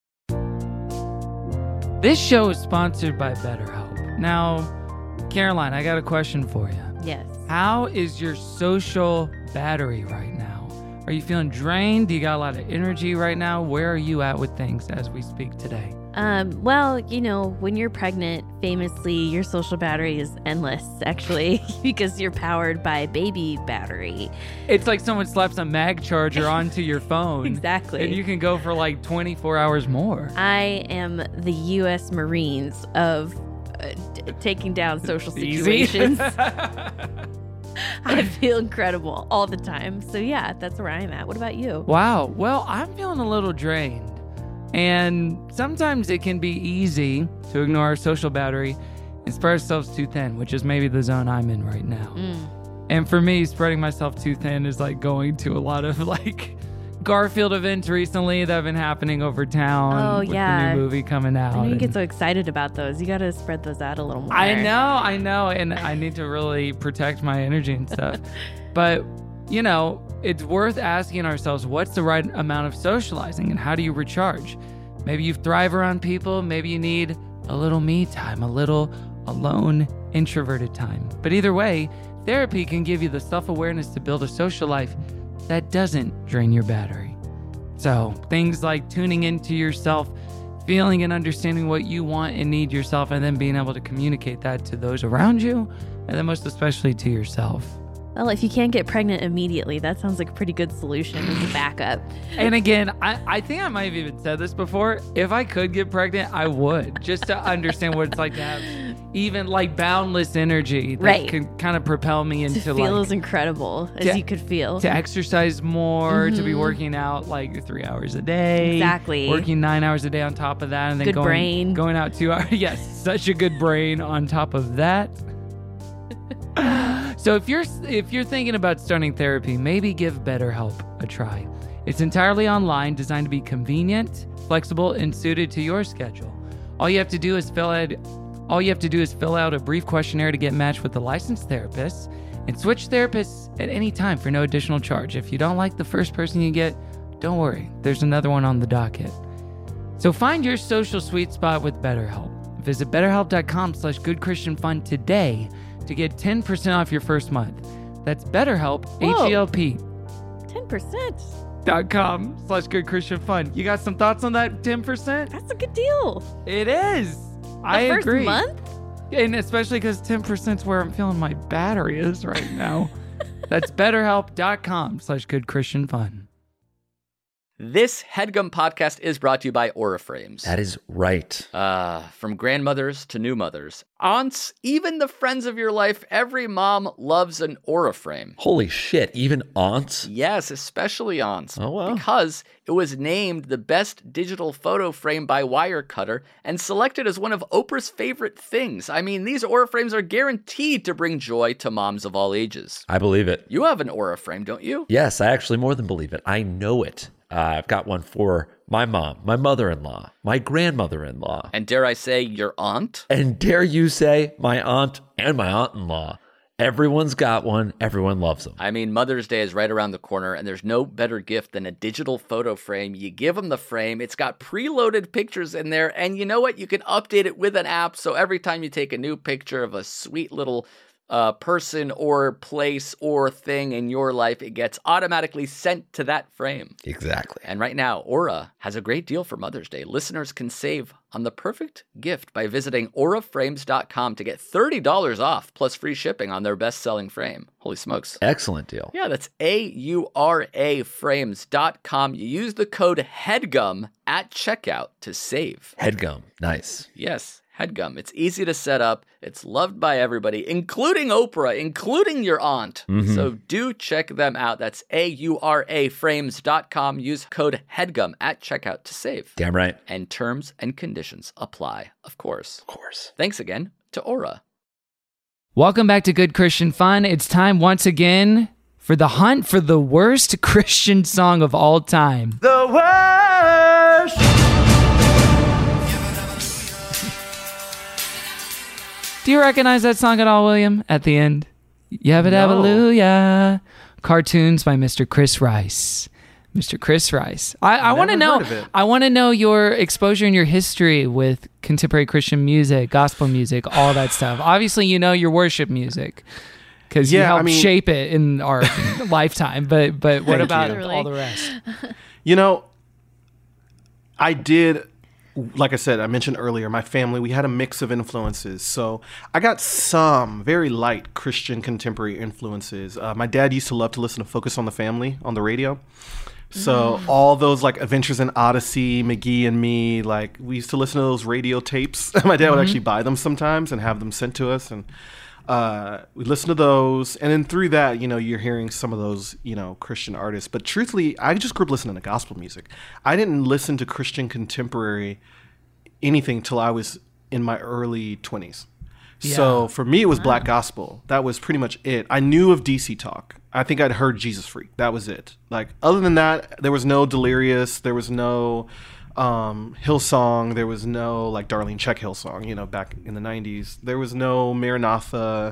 This show is sponsored by BetterHelp. Now, Caroline, I got a question for you. Yes. How is your social battery right now? Are you feeling drained? Do you got a lot of energy right now? Where are you at with things as we speak today? Well, you know, when you're pregnant, famously, your social battery is endless, actually, because you're powered by baby battery. It's like someone slaps a mag charger onto your phone. Exactly. And you can go for like 24 hours more. I am the U.S. Marines of taking down social situations. I feel incredible all the time. So yeah, that's where I'm at. What about you? Wow. Well, I'm feeling a little drained. And sometimes it can be easy to ignore our social battery and spread ourselves too thin, which is maybe the zone I'm in right now. And for me, spreading myself too thin is like going to a lot of like Garfield events recently that have been happening over town. With the new movie coming out. I know you get so excited about those. You got to spread those out a little more. I know. And I need to really protect my energy and stuff. But, you know, it's worth asking ourselves, what's the right amount of socializing and how do you recharge? Maybe you thrive around people. Maybe you need a little me time, a little alone, introverted time. But either way, therapy can give you the self-awareness to build a social life that doesn't drain your battery. So things like tuning into yourself, feeling and understanding what you want and need yourself, and then being able to communicate that to those around you, and then most especially to yourself. Well, if you can't get pregnant immediately, that sounds like a pretty good solution as a backup. And again, I think I might have even said this before. If I could get pregnant, I would, just to understand what it's like to have even like boundless energy that can kind of propel me into to feel as incredible as you could feel. To exercise more, to be working out like 3 hours a day. Exactly. Working 9 hours a day on top of that. And then going out 2 hours. Yes, such a good brain on top of that. So if you're thinking about starting therapy, maybe give BetterHelp a try. It's entirely online, designed to be convenient, flexible, and suited to your schedule. All you have to do is fill out a brief questionnaire to get matched with a licensed therapist, and switch therapists at any time for no additional charge. If you don't like the first person you get, don't worry, there's another one on the docket. So find your social sweet spot with BetterHelp. Visit BetterHelp.com/goodchristianfun today to get 10% off your first month. That's BetterHelp, H-E-L-P. 10%. .com/goodchristianfun. You got some thoughts on that 10%? That's a good deal. It is. I agree. The first month? And especially because 10% is where I'm feeling my battery is right now. That's BetterHelp.com/goodchristianfun. This HeadGum podcast is brought to you by Aura Frames. That is right. From grandmothers to new mothers, aunts, even the friends of your life, every mom loves an Aura frame. Holy shit, even aunts? Yes, especially aunts. Oh, wow. Because it was named the best digital photo frame by Wirecutter and selected as one of Oprah's favorite things. I mean, these Aura frames are guaranteed to bring joy to moms of all ages. I believe it. You have an Aura frame, don't you? Yes, I actually more than believe it. I know it. I've got one for my mom, my mother-in-law, my grandmother-in-law. And dare I say, your aunt? And dare you say, my aunt and my aunt-in-law. Everyone's got one. Everyone loves them. I mean, Mother's Day is right around the corner, and there's no better gift than a digital photo frame. You give them the frame. It's got preloaded pictures in there, and you know what? You can update it with an app, so every time you take a new picture of a sweet little person or place or thing in your life, it gets automatically sent to that frame. Exactly. And right now, Aura has a great deal for Mother's Day. Listeners can save on the perfect gift by visiting auraframes.com to get $30 off plus free shipping on their best-selling frame. Holy smokes. Excellent deal. Yeah, that's auraframes.com. You use the code HEADGUM at checkout to save. HeadGum. Nice. Yes. HeadGum. It's easy to set up. It's loved by everybody, including Oprah, including your aunt. Mm-hmm. So do check them out. That's auraframes.com. Use code HEADGUM at checkout to save. Damn right. And terms and conditions apply, of course. Of course. Thanks again to Aura. Welcome back to Good Christian Fun. It's time once again for the hunt for the worst Christian song of all time. The worst! Do you recognize that song at all, William? At the end? Yabba Hallelujah. Cartoons by Mr. Chris Rice. Mr. Chris Rice. I want to know. I want to know your exposure and your history with contemporary Christian music, gospel music, all that stuff. Obviously, you know your worship music because you helped shape it in our lifetime. But what about all the rest? You know, I did. Like I said, I mentioned earlier, my family, we had a mix of influences. So I got some very light Christian contemporary influences. My dad used to love to listen to Focus on the Family on the radio. So all those like Adventures in Odyssey, McGee and Me, like we used to listen to those radio tapes. My dad would actually buy them sometimes and have them sent to us. And we listened to those. And then through that, you know, you're hearing some of those, you know, Christian artists. But truthfully, I just grew up listening to gospel music. I didn't listen to Christian contemporary anything till I was in my early 20s. Yeah. So for me, it was black gospel. That was pretty much it. I knew of DC Talk. I think I'd heard Jesus Freak. That was it. Like, other than that, there was no Delirious. There was no Hillsong. There was no, like, Darlene Check Hillsong, you know, back in the 90s. There was no Maranatha,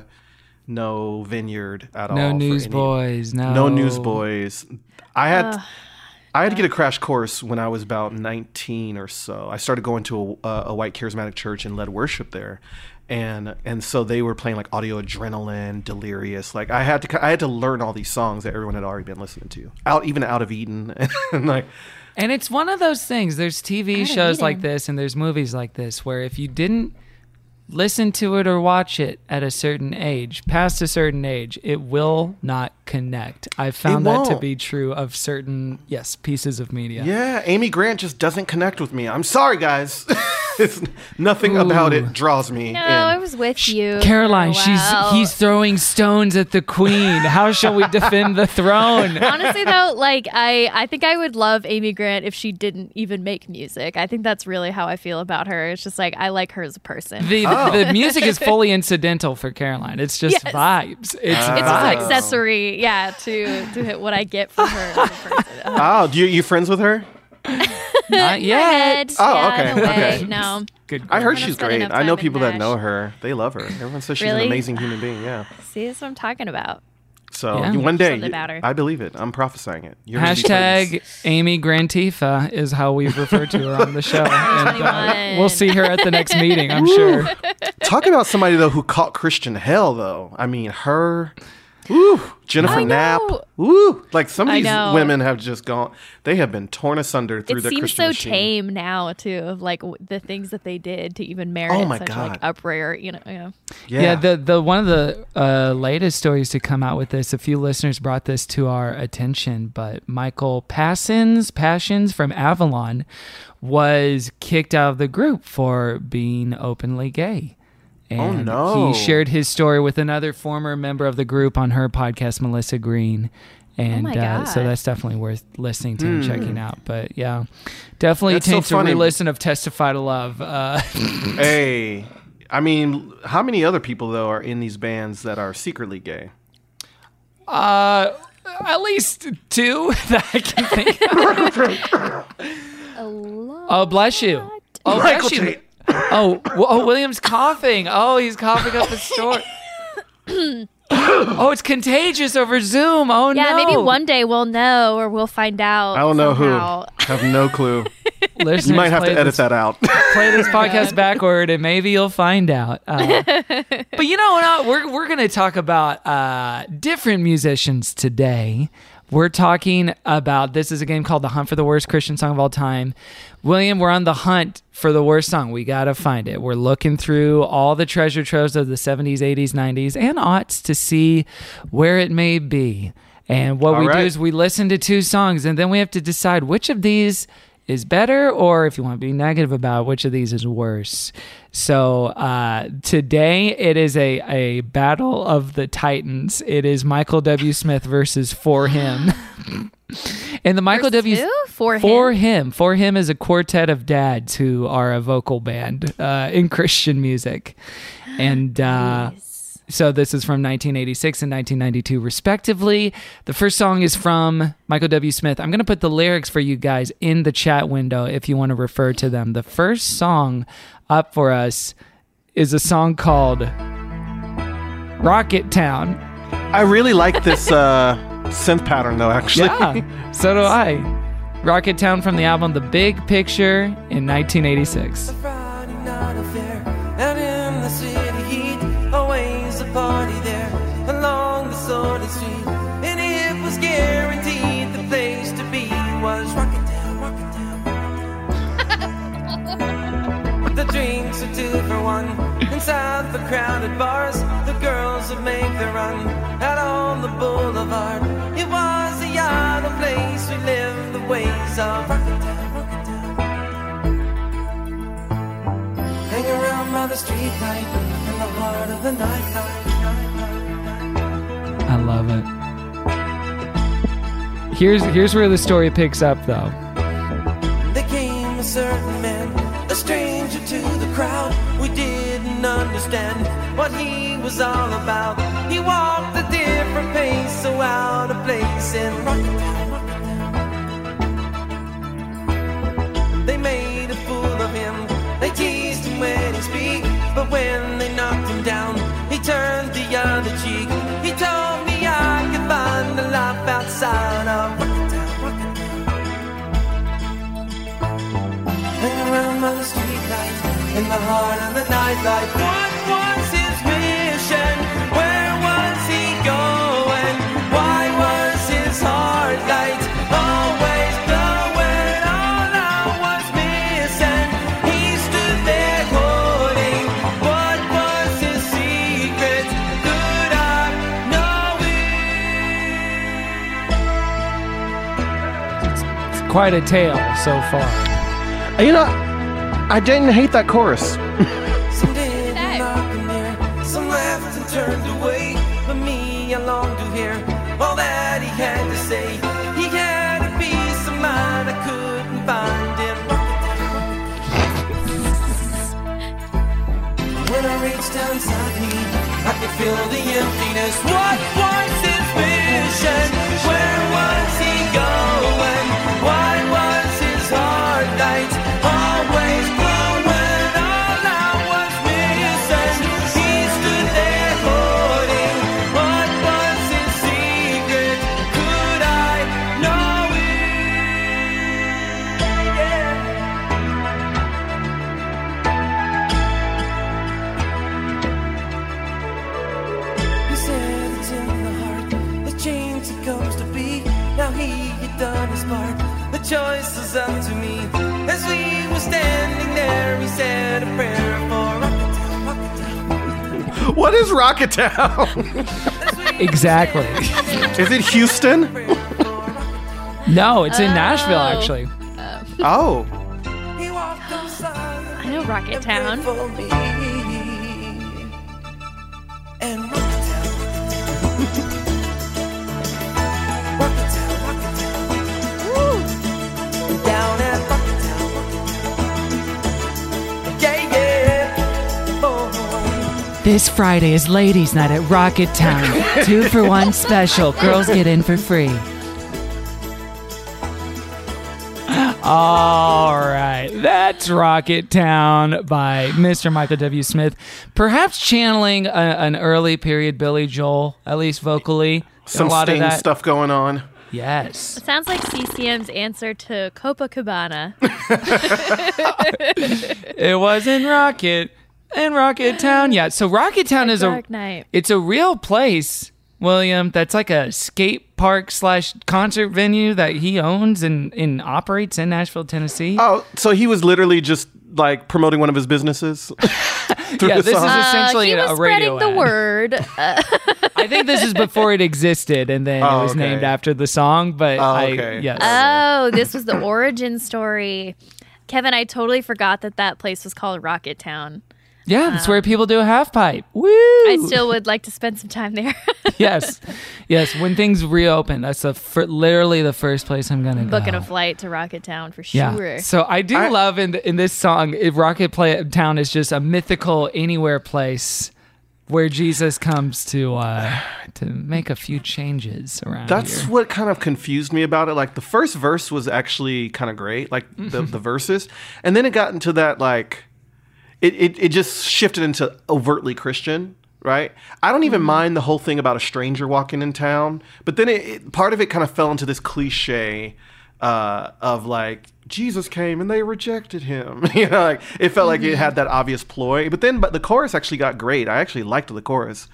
no Vineyard at all. No Newsboys. No Newsboys. I had to get a crash course when I was about 19 or so. I started going to a white charismatic church and led worship there. And so they were playing like Audio Adrenaline, Delirious. Like I had to learn all these songs that everyone had already been listening to. Even Out of Eden. And it's one of those things. There's TV shows like this and there's movies like this where if you didn't listen to it or watch it at a certain age, past a certain age, it will not connect. I've found that to be true of certain, pieces of media. Yeah, Amy Grant just doesn't connect with me. I'm sorry, guys. It's nothing about it draws me in. I was with you. Caroline, he's throwing stones at the queen. How shall we defend the throne? Honestly, though, like I think I would love Amy Grant if she didn't even make music. I think that's really how I feel about her. It's just like I like her as a person. The music is fully incidental for Caroline. It's just vibes. It's just an accessory, to hit what I get from her as a person. You friends with her? Not yet. Okay. No. Good. I heard she's great. I know people that know her. They love her. Everyone says she's an amazing human being. Yeah. See, that's what I'm talking about. So one day, I believe it. I'm prophesying it. Hashtag Amy Grantifa is how we've referred to her on the show. And, we'll see her at the next meeting, I'm sure. Talk about somebody, though, who caught Christian hell, though. I mean, her... Ooh, Jennifer Knapp. Ooh, like some of these women have just gone. They have been torn asunder through the Christian machine. It machine. seems so tame now too, of like the things that they did to even merit such like uproar. Yeah. The one of the latest stories to come out with this. A few listeners brought this to our attention, but Michael Passions from Avalon was kicked out of the group for being openly gay. And he shared his story with another former member of the group on her podcast, Melissa Green. And so that's definitely worth listening to and checking out. But yeah, definitely takes a re-listen of Testify to Love. Hey, I mean, how many other people, though, are in these bands that are secretly gay? At least 2 that I can think of. Oh, bless you. Oh, Michael bless you. Tate. William's coughing. Oh, he's coughing up a storm. Oh, it's contagious over Zoom. Oh, no. Yeah, maybe one day we'll know or we'll find out. I don't know who. I have no clue. Listeners, you might have to edit that out. Play this podcast backward and maybe you'll find out. But you know what? We're going to talk about different musicians today. We're talking about, this is a game called The Hunt for the Worst Christian Song of All Time. William, we're on the hunt for the worst song. We got to find it. We're looking through all the treasure troves of the 70s, 80s, 90s, and aughts to see where it may be. And what we do is we listen to 2 songs, and then we have to decide which of these is better, or if you want to be negative about it, which of these is worse. So today it is a battle of the titans. It is Michael W. Smith versus For Him. And the Michael W. For Him is a quartet of dads who are a vocal band in Christian music. And so this is from 1986 and 1992, respectively. The first song is from Michael W. Smith. I'm going to put the lyrics for you guys in the chat window if you want to refer to them. The first song up for us is a song called Rocket Town. I really like this synth pattern, though, actually. Yeah, so do I. Rocket Town from the album The Big Picture in 1986. Party there along the sordid street, and it was guaranteed the place to be was Rocket Town, Rocket Town. The drinks are 2 for 1 inside the crowded bars. The girls would make the run out on the boulevard. It was a yard, a place we lived the ways of Rocket Town, Rocket Town. Hang around by the street light in the heart of the nightlife. I love it. Here's where the story picks up, though. There came a certain man, a stranger to the crowd. We didn't understand what he was all about. He walked a different pace, so out of place in Rocket Town, Rocket Town. They made a fool of him. They teased him when he speak, but when they knocked him down, he turned the other cheek. He told me I could find a life outside of Rocket Town, Rocket Town. Hang around by the street light in the heart of the nightlife. What was his mission? Where was he going? Why was his heart light always glowing? All I was missing, he stood there holding. What was his secret? Could I know it? It's quite a tale so far. You know, I didn't hate that chorus. Some did knock in there, some laughed and turned away, but me, I longed to hear all that he had to say. He had a peace of mind I couldn't find in Rocket Town. When I reached down inside me, I could feel the emptiness. What was his mission? Where was he going? Why was his heart light always glowing? All I was missing, he stood there holding. What was his secret? Could I know it? Yeah. He said it's in the heart. was up to me. As we were standing there, he said a prayer for Rocketown. What is Rocketown? Exactly. Is it Houston? No, it's in Nashville, actually. Oh. I know Rocketown. And Rocketown. Woo. Down at Rocketown. Yeah, yeah. Oh. This Friday is Ladies' Night at Rocketown. 2-for-1 special. Girls get in for free. All right. That's Rocketown by Mr. Michael W. Smith. Perhaps channeling an early period Billy Joel, at least vocally. Some a lot Sting of that stuff going on. Yes. It sounds like CCM's answer to Copacabana. It was in Rocketown. Yeah. So Rocketown is Dark Knight. It's a real place, William. That's like a skate park / concert venue that he owns and operates in Nashville, Tennessee. Oh, so he was literally just like promoting one of his businesses. Yeah, this is essentially he was a radio spreading the ad. word. I think this is before it existed, and then it was named after the song. But yes. Oh, this was the origin story. Kevin, I totally forgot that place was called Rocketown. Yeah, that's where people do a half pipe. Woo! I still would like to spend some time there. Yes. When things reopen, that's literally the first place I'm gonna go. Booking a flight to Rocketown for sure. Yeah. So I do love in this song, Rocketown is just a mythical anywhere place where Jesus comes to make a few changes around That's here. what kind of confused me about it. Like the first verse was actually kind of great, like the verses, and then it got into that like. It just shifted into overtly Christian, right? I don't even mind the whole thing about a stranger walking in town, but then part of it kind of fell into this cliche of like Jesus came and they rejected him. You know, like it felt like it had that obvious ploy. But the chorus actually got great. I actually liked the chorus,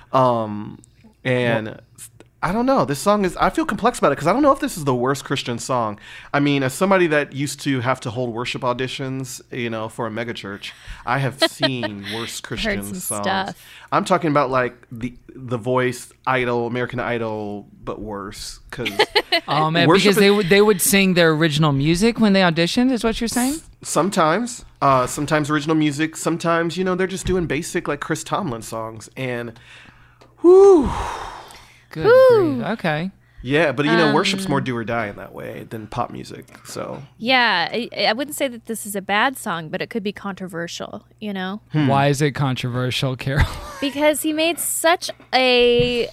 and. I don't know. This song I feel complex about it because I don't know if this is the worst Christian song. I mean, as somebody that used to have to hold worship auditions, for a megachurch, I have seen worse Christian Heard some songs. stuff. I'm talking about like the Voice, Idol, American Idol, but worse. Oh man, because they would sing their original music when they auditioned, is what you're saying? Sometimes original music. Sometimes they're just doing basic like Chris Tomlin songs, and whoo. Good grief. Okay. Yeah, but worship's more do or die in that way than pop music. So yeah, I wouldn't say that this is a bad song, but it could be controversial. Why is it controversial, Carol? Because he made such a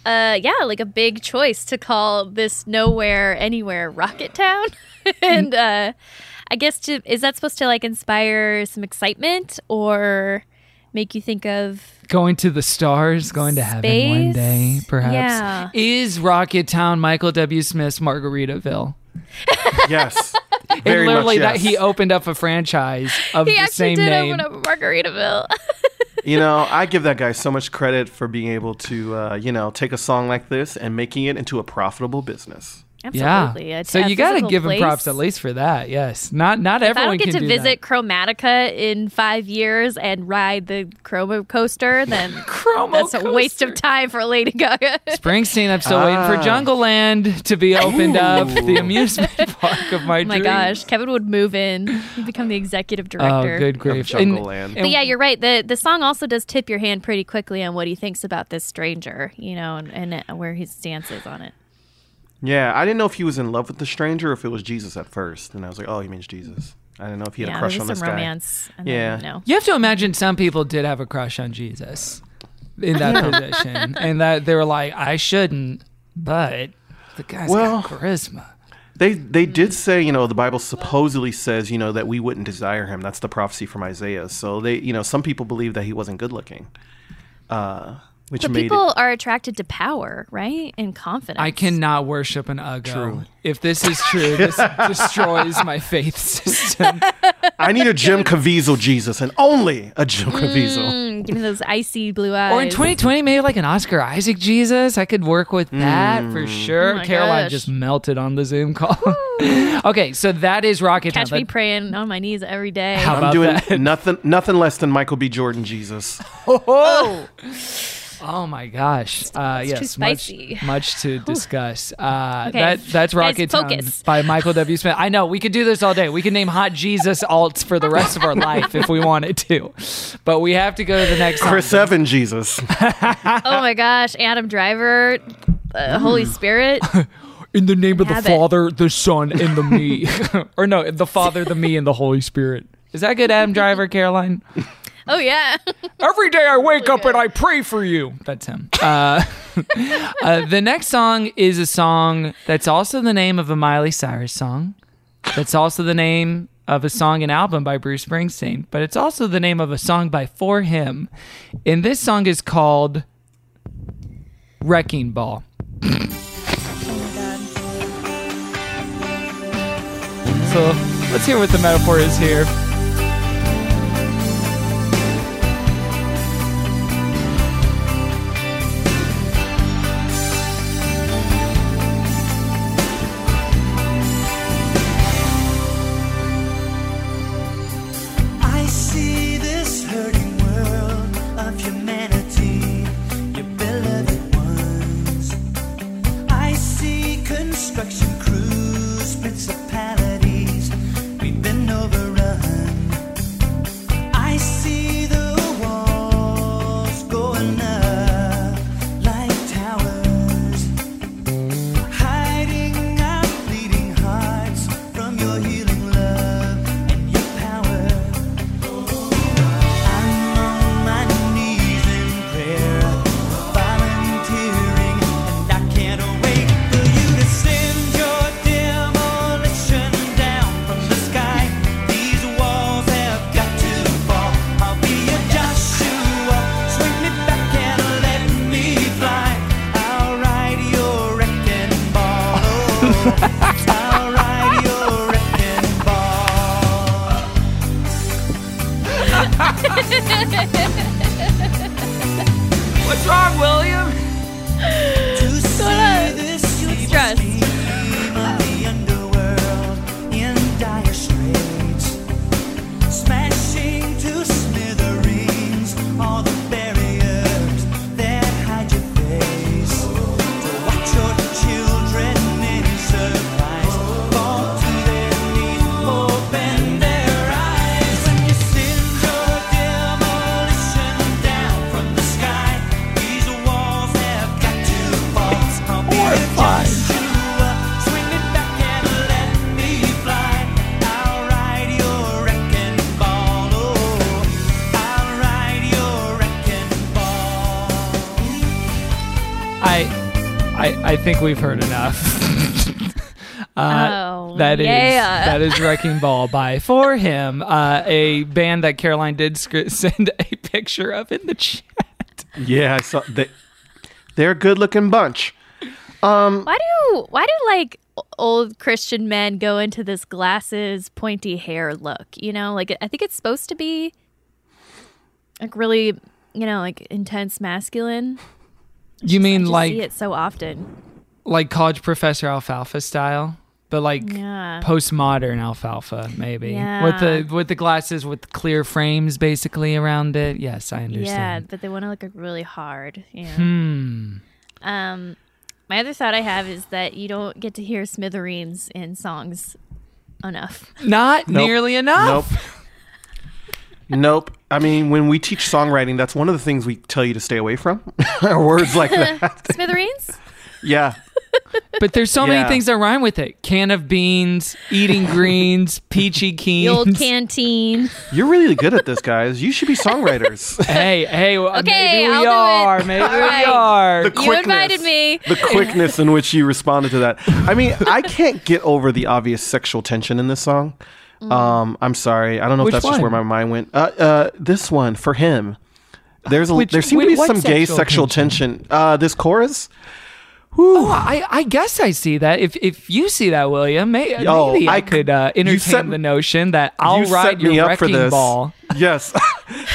big choice to call this Nowhere Anywhere Rocketown, and I guess is that supposed to like inspire some excitement or make you think of going to the stars, going to heaven one day, perhaps? Yeah. Is Rocketown Michael W. Smith's Margaritaville? Yes. And Very literally much, yes. that he opened up a franchise of he the actually same did name. open up a Margaritaville. I give that guy so much credit for being able to, take a song like this and making it into a profitable business. Absolutely. Yeah. So you got to give him props at least for that. Yes. Not if everyone I don't get can to do visit Chromatica in 5 years and ride the Chroma coaster, then that's a waste of time for Lady Gaga. that. Springsteen, I'm still waiting for Jungle Land to be opened up, the amusement park of my Oh my dreams. gosh, Kevin would move in. He'd become the executive director. Oh, good grief. Jungle Land. But yeah, you're right. The song also does tip your hand pretty quickly on what he thinks about this stranger, and where his stance is on it. Yeah, I didn't know if he was in love with the stranger or if it was Jesus at first. And I was like, oh, he means Jesus. I didn't know if he had a crush on this some guy. romance. Yeah. You have to imagine some people did have a crush on Jesus in that position. And that they were like, I shouldn't, but the guy's got charisma. They did say, the Bible supposedly says, that we wouldn't desire him. That's the prophecy from Isaiah. So some people believe that he wasn't good looking. But people are attracted to power, right? And confidence. I cannot worship an Uggo. True. If this is true, this destroys my faith system. I need a Jim Caviezel Jesus, and only a Jim Caviezel. Give me those icy blue eyes. Or in 2020, maybe like an Oscar Isaac Jesus. I could work with that for sure. Oh Caroline gosh. just melted on the Zoom call. Okay, so that is Rocket Catch Town. me praying on my knees every day. How I'm about doing that? nothing less than Michael B. Jordan Jesus. Oh my gosh! Yes, too spicy. much to discuss. Okay. That's Rocket Guys, Town focus. by Michael W. Smith. I know we could do this all day. We could name hot Jesus alts for the rest of our life if we wanted to, but we have to go to the next song. Chris Evans Jesus. Oh my gosh, Adam Driver, Holy Spirit. In the name of the Habit. Father, the Son, and the Me, or no, the Father, the Me, and the Holy Spirit. Is that good, Adam Driver, Caroline? Oh yeah. Every day I wake up and I pray for you. That's him. The next song is a song that's also the name of a Miley Cyrus song. That's also the name of a song and album by Bruce Springsteen. But it's also the name of a song by For Him. And this song is called Wrecking Ball. So let's hear what the metaphor is here. I see this hurting world of humanity, your beloved ones. I see construction crews, principalities, we've been overrun. I see the walls going up like towers, hiding our bleeding hearts from your healing love and your power. I'm on my knees in prayer, volunteering, and I can't wait for you to send your demolition down from the sky. These walls have got to fall. I'll be a Joshua, swing me back and let me fly. I'll ride your wrecking ball. Oh, I'll ride your wrecking ball. What's wrong, William? To see this stressed. stream of the underworld in dire straits, smashing to smithereens all the barriers that hide your face. To watch your children in surprise fall to their knees, open their eyes when you send your demolition down from the sky. These walls have got to fall. I'll be a Joshua, swing it back and let me fly. I'll ride your wrecking ball. Oh, I'll ride your wrecking ball. I think we've heard enough. That is Wrecking Ball by For Him, a band that Caroline did send a picture of in the chat. Yeah, I saw that. They're a good-looking bunch. Why do like old Christian men go into this glasses, pointy hair look? You know, like I think it's supposed to be like really, you know, like intense masculine. You I mean just like see it so often. like college professor alfalfa style, but like Yeah. postmodern alfalfa maybe. Yeah. With the glasses with clear frames basically around it. Yes, I Yeah, understand. but they want to look really hard. You know? My other thought I have is that you don't get to hear smithereens in songs enough. Not Nope. nearly enough. Nope. I mean, when we teach songwriting, that's one of the things we tell you to stay away from. Are words like that. Smithereens? Yeah. But there's so many Yeah. things that rhyme with it. Can of beans, eating greens, peachy The old keens. canteen. You're really good at this, guys. You should be songwriters. Hey, well, Okay, maybe we I'll do are. it. Maybe All we right. are. The You quickness. invited me. The quickness in which you responded to that. I mean, I can't get over the obvious sexual tension in this song. I'm sorry. I don't know Which if that's just one? where my mind went. This one, For Him. There seems to be what some gay sexual sexual tension. This chorus. Oh, I guess I see that. If you see that, William, maybe I could entertain set- the notion that I'll you ride set me your up for wrecking this. ball. Yes.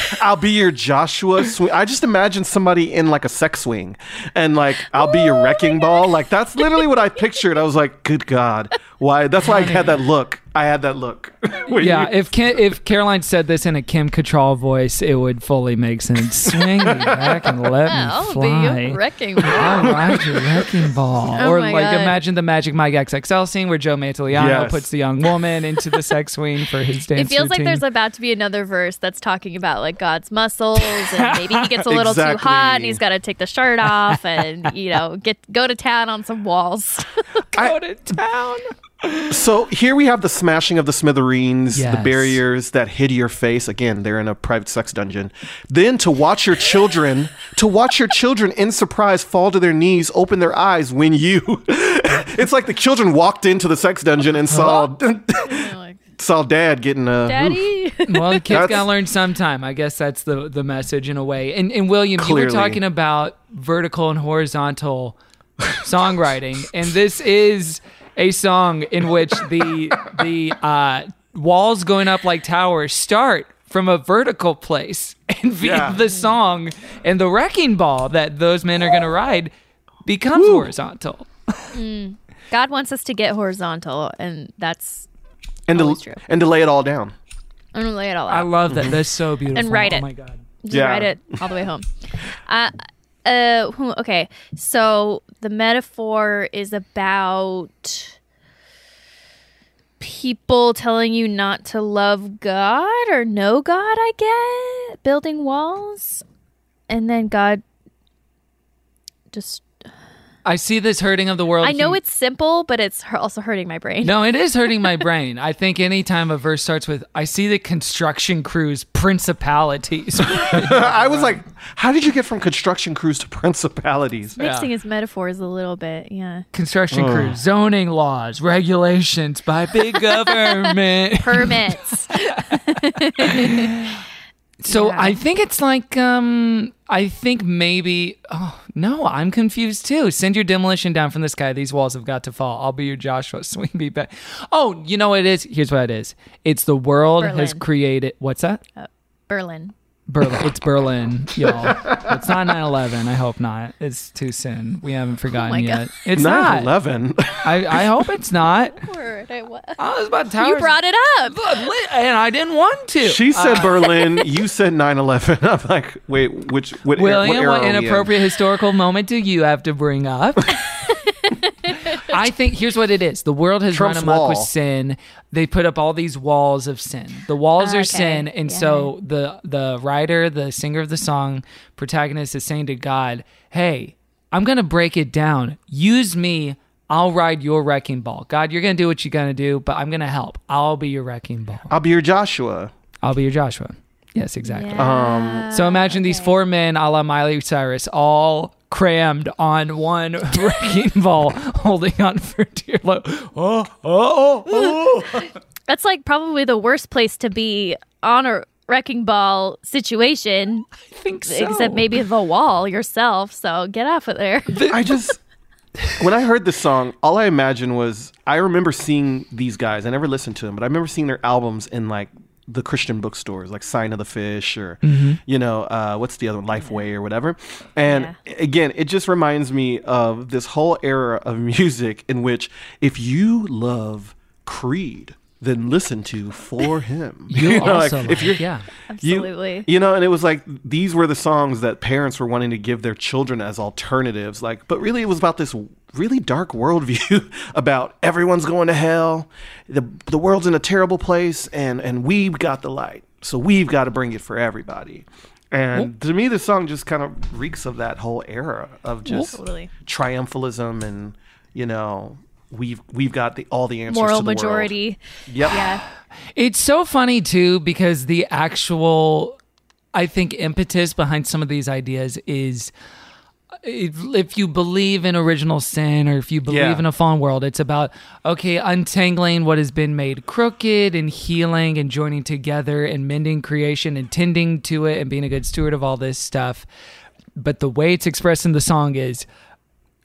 I'll be your Joshua swing. I just imagine somebody in like a sex swing and like, I'll be your wrecking ball. Like that's literally what I pictured. I was like, good God. Why? That's why I had that look. Yeah, if Caroline said this in a Kim Cattrall voice, it would fully make sense. Swing me back and let me fly. I'll be your wrecking ball. I'll ride your wrecking ball. Oh or my like God. imagine the Magic Mike XXL scene where Joe Manganiello puts the young woman into the sex swing for his dance It feels like routine. there's about to be another verse that's talking about like God's muscles, and maybe he gets a little too hot and he's got to take the shirt off and go to town on some walls. Go to town. So here we have the smashing of the smithereens, Yes. the barriers that hid your face. Again, they're in a private sex dungeon. Then to watch your children in surprise fall to their knees, open their eyes when you. It's like the children walked into the sex dungeon and saw Dad getting a. Daddy. Well, the kids gotta learn sometime. I guess that's the message in a way. And William, you were talking about vertical and horizontal songwriting, and this is a song in which the walls going up like towers start from a vertical place, and via the song and the wrecking ball that those men are going to ride becomes horizontal. God wants us to get horizontal, and that's and always true. And to lay it all down. I'm gonna lay it all out. I love that. That's so beautiful. And write it. Oh my God. Just write it all the way home. Okay, so the metaphor is about people telling you not to love God or know God, I get, building walls, and then God just... I see this hurting of the world. I know it's simple, but it's also hurting my brain. No, it is hurting my brain. I think anytime a verse starts with, I see the construction crews, principalities. I was like, how did you get from construction crews to principalities? Mixing his metaphors a little bit, yeah. Construction crews, zoning laws, regulations by big government. Permits. So I think it's like, I think maybe, oh, no, I'm confused too. Send your demolition down from the sky. These walls have got to fall. I'll be your Joshua. Swing me back. Oh, you know what it is? Here's what it is. It's the world has created, what's that? Berlin. It's Berlin, y'all. It's not 9/11. I hope not. It's too soon. We haven't forgotten yet. It's not 9/11. I hope it's not. Word. I was about towers. You brought it up. And I didn't want to. She said Berlin. You said 9/11. I'm like, wait, what William, era what are we in? inappropriate historical moment do you have to bring up? I think here's what it is. The world has Trump's run amok wall. with sin. They put up all these walls of sin. The walls are sin, and so the writer, the singer of the song, protagonist is saying to God, "Hey, I'm gonna break it down. Use me. I'll ride your wrecking ball. God, you're gonna do what you're gonna do, but I'm gonna help. I'll be your wrecking ball. I'll be your Joshua. I'll be your Joshua." Yes, exactly. So imagine these four men, a la Miley Cyrus, all crammed on one wrecking ball, holding on for dear life. That's like probably the worst place to be on a wrecking ball situation. I think so. Except maybe the wall yourself. So get off of there. When I heard this song, all I imagined was, I remember seeing these guys. I never listened to them, but I remember seeing their albums in like the Christian bookstores, like Sign of the Fish or, what's the other one, Lifeway or whatever. And again, it just reminds me of this whole era of music in which if you love Creed, then listen to For Him. You also like, if you're, Absolutely. And it was like, these were the songs that parents were wanting to give their children as alternatives. Like, but really it was about this really dark worldview about everyone's going to hell. The world's in a terrible place and we've got the light. So we've got to bring it for everybody. And to me, the song just kind of reeks of that whole era of just triumphalism and, we've got all the answers Moral to the majority. World. Yep. Yeah. It's so funny too, because the actual, I think, impetus behind some of these ideas is, if you believe in original sin or if you believe in a fallen world, it's about, untangling what has been made crooked and healing and joining together and mending creation and tending to it and being a good steward of all this stuff. But the way it's expressed in the song is,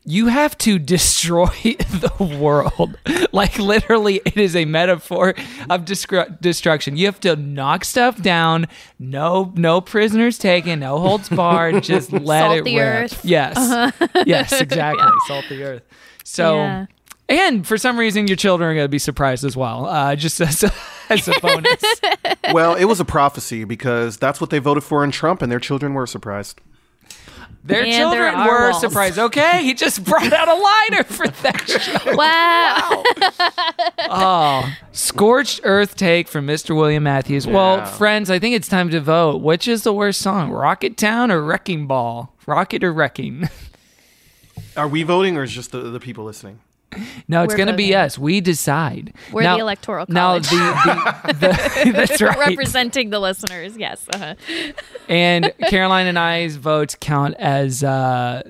you have to destroy the world. Like literally, it is a metaphor of destruction. You have to knock stuff down. No prisoners taken. No holds barred. Just let Salt it the rip. earth. Yes, yes, exactly. Salt the earth. So, Yeah. and for some reason, your children are going to be surprised as well. Just as a bonus. Well, it was a prophecy because that's what they voted for in Trump, and their children were surprised. Their And children there are were walls. surprised. Okay, he just brought out a lighter for that show. Wow. Oh, scorched earth take from Mr. William Matthews. Well, Yeah. friends, I think it's time to vote. Which is the worst song, Rocket Town or Wrecking Ball? Rocket or Wrecking? Are we voting, or is just the people listening? No, it's We're going to be voting. us. We decide. We're Now- the electoral Now, college. that's right. Representing the listeners. Yes. And Caroline and I's votes count as, 5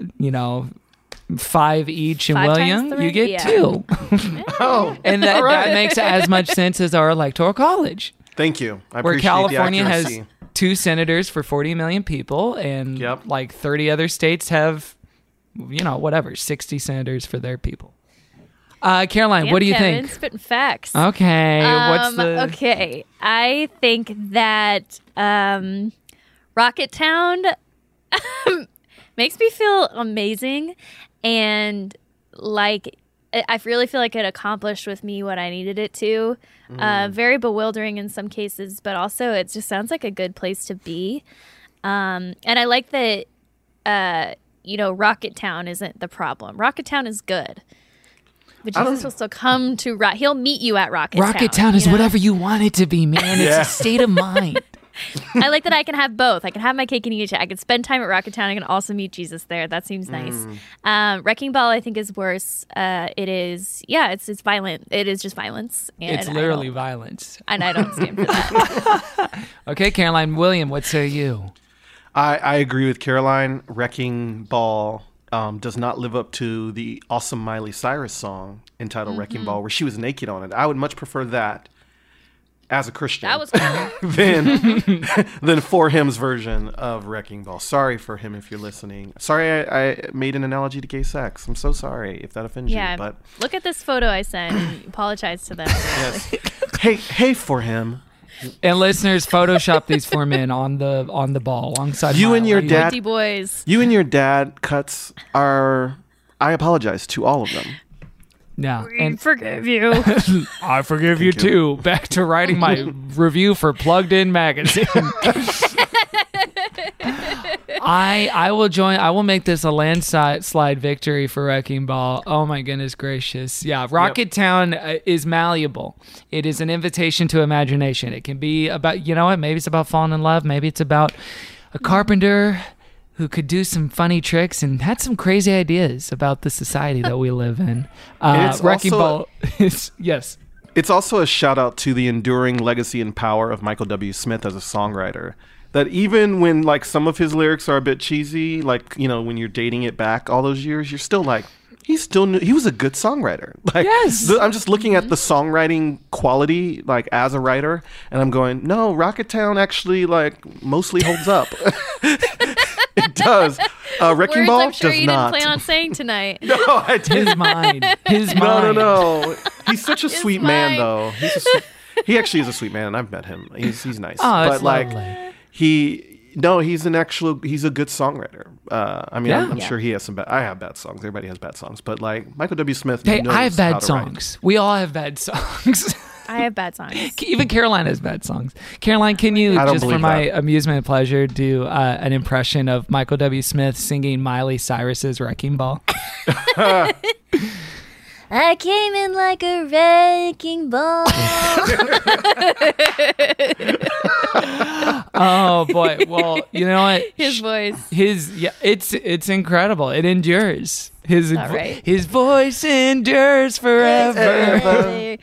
each. And 5 times William, 3? you get Yeah. 2. Oh, And that makes as much sense as our electoral college, thank you. I where appreciate California the has accuracy. 2 senators for 40 million people, and Yep. like 30 other states have, 60 senators for their people. Caroline, what do you Kevin, think? Spitting facts. Okay, what's the... Okay, I think that Rocket Town makes me feel amazing, and like I really feel like it accomplished with me what I needed it to. Very bewildering in some cases, but also it just sounds like a good place to be. And I like that. Rocket Town isn't the problem. Rocket Town is good. But Jesus will still come to he'll meet you at Rocket Town. Rocket Town is whatever you want it to be, man. Yeah. It's a state of mind. I like that I can have both. I can have my cake and eat it. I can spend time at Rocket Town. I can also meet Jesus there. That seems nice. Wrecking Ball, I think, is worse. It is, it's violent. It is just violence. And It's literally violence. And I don't stand for that. Okay, Caroline. William, what say you? I agree with Caroline. Wrecking Ball does not live up to the awesome Miley Cyrus song entitled Wrecking Ball, where she was naked on it. I would much prefer that as a Christian That was cool. than For Him's version of Wrecking Ball. Sorry for him if you're listening. Sorry I made an analogy to gay sex. I'm so sorry if that offends Yeah. you. But Look at this photo I sent and apologize to them. yes. hey, For Him. And listeners, Photoshop these 4 men on the ball alongside You and your Miley. dad- Pointy boys. You and your dad cuts are. I apologize to all of them. Yeah, and Forgive you. I forgive you Thank you. too. Back to writing my review for Plugged In magazine. I will join. I will make this a landslide victory for Wrecking Ball. Oh my goodness gracious! Yeah, Rocket Town is malleable. It is an invitation to imagination. It can be about maybe it's about falling in love. Maybe it's about a carpenter who could do some funny tricks and had some crazy ideas about the society that we live in. It's Wrecking also- Ball is yes. It's also a shout out to the enduring legacy and power of Michael W. Smith as a songwriter. That even when like some of his lyrics are a bit cheesy, like when you're dating it back all those years, you're still like, he was a good songwriter. Like, Yes. I'm just looking at the songwriting quality, like as a writer, and I'm going, no, Rocket Town actually like mostly holds up. It does. Wrecking Words Ball I'm sure does you not. didn't plan on saying tonight. No, I didn't. His mind. His No, mind. no. He's such a sweet man, mine. though. He actually is a sweet man, and I've met him. He's nice. Oh, that's but like lovely. he's a good songwriter. I'm Yeah. sure he has some bad. I have bad songs. Everybody has bad songs, but like Michael W. Smith. Hey, knows I have how bad to write. songs. We all have bad songs. I have bad songs. Even Caroline has bad songs. Caroline, can you, I don't just for believe my that. amusement and pleasure, do an impression of Michael W. Smith singing Miley Cyrus's Wrecking Ball? I came in like a wrecking ball. Oh boy! Well, you know what? His voice. It's incredible. It endures. His All right. his voice endures forever.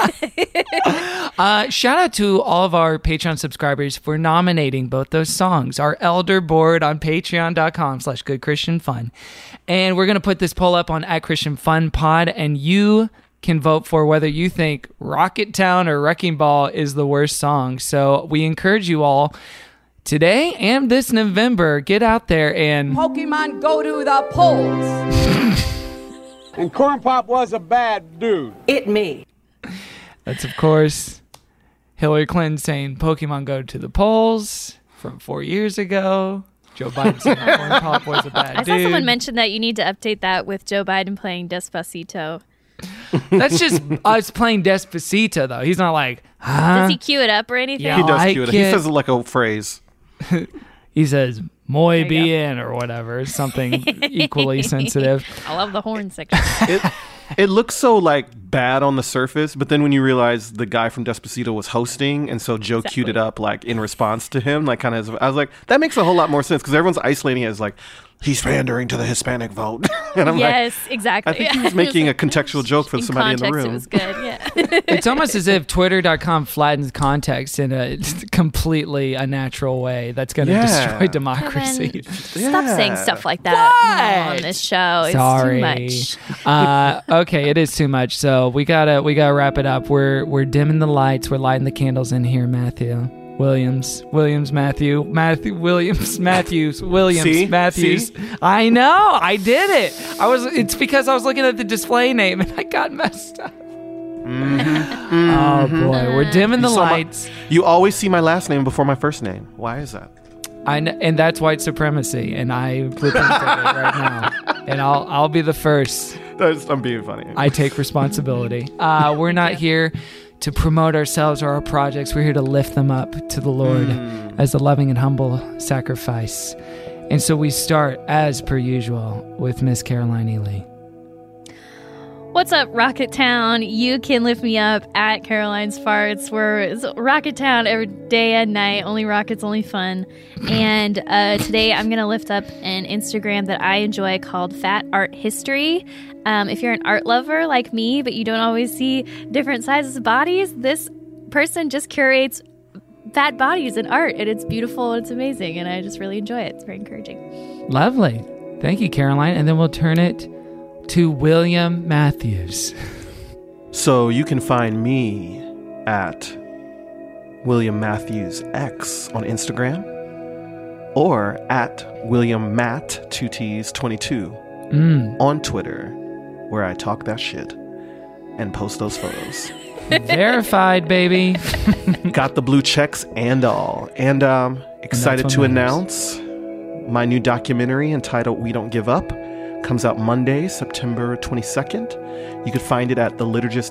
Shout out to all of our Patreon subscribers for nominating both those songs. Our elder board on patreon.com/goodchristianfun. And we're going to put this poll up on @ChristianFunPod, and you can vote for whether you think Rocket Town or Wrecking Ball is the worst song. So we encourage you all today and this November, get out there and Pokemon go to the polls. And Corn Pop was a bad dude. It me. That's, of course, Hillary Clinton saying Pokemon go to the polls from 4 years ago. Joe Biden saying Corn Pop was a bad dude. I saw someone mention that you need to update that with Joe Biden playing Despacito. That's just us playing Despacito, though. He's not like, huh? Does he cue it up or anything? Yeah, He does cue it up. He says it like a phrase. He says, muy bien, or whatever. Something equally sensitive. I love the horn section. It looks so like bad on the surface, but then when you realize the guy from Despacito was hosting, and so Joe queued it up like in response to him, like kind of. I was like, that makes a whole lot more sense because everyone's isolating it as like he's pandering to the Hispanic vote, and I'm yes, exactly. I think he was making a contextual joke for somebody in the room. It was good. Yeah. It's almost as if Twitter.com flattens context in a completely unnatural way that's going to destroy democracy. Kevin, stop saying stuff like that on this show. It's Sorry. too much. Okay, it is too much. So we gotta wrap it up. We're dimming the lights. We're lighting the candles in here, Matthews. See? I know, I did it. It's because I was looking at the display name and I got messed up. Oh boy, we're dimming the lights. You always see my last name before my first name. Why is that? And that's white supremacy, and I repent of it right now. And I'll be the first. I'm being funny. I take responsibility. We're not here to promote ourselves or our projects. We're here to lift them up to the Lord as a loving and humble sacrifice. And so we start, as per usual, with Miss Caroline Ely. What's up, Rocket Town? You can lift me up at Caroline's Farts. It's Rocket Town every day and night. Only rockets, only fun. And today I'm going to lift up an Instagram that I enjoy called Fat Art History. If you're an art lover like me, but you don't always see different sizes of bodies, this person just curates fat bodies in art. And it's beautiful and it's amazing. And I just really enjoy it. It's very encouraging. Lovely. Thank you, Caroline. And then we'll turn it to William Matthews. So you can find me at William Matthews X on Instagram or at William Matt 2Ts22 on Twitter, where I talk that shit and post those photos. Verified, baby. Got the blue checks and all. And excited to announce my new documentary entitled We Don't Give Up. Comes out Monday, September 22nd. You can find it at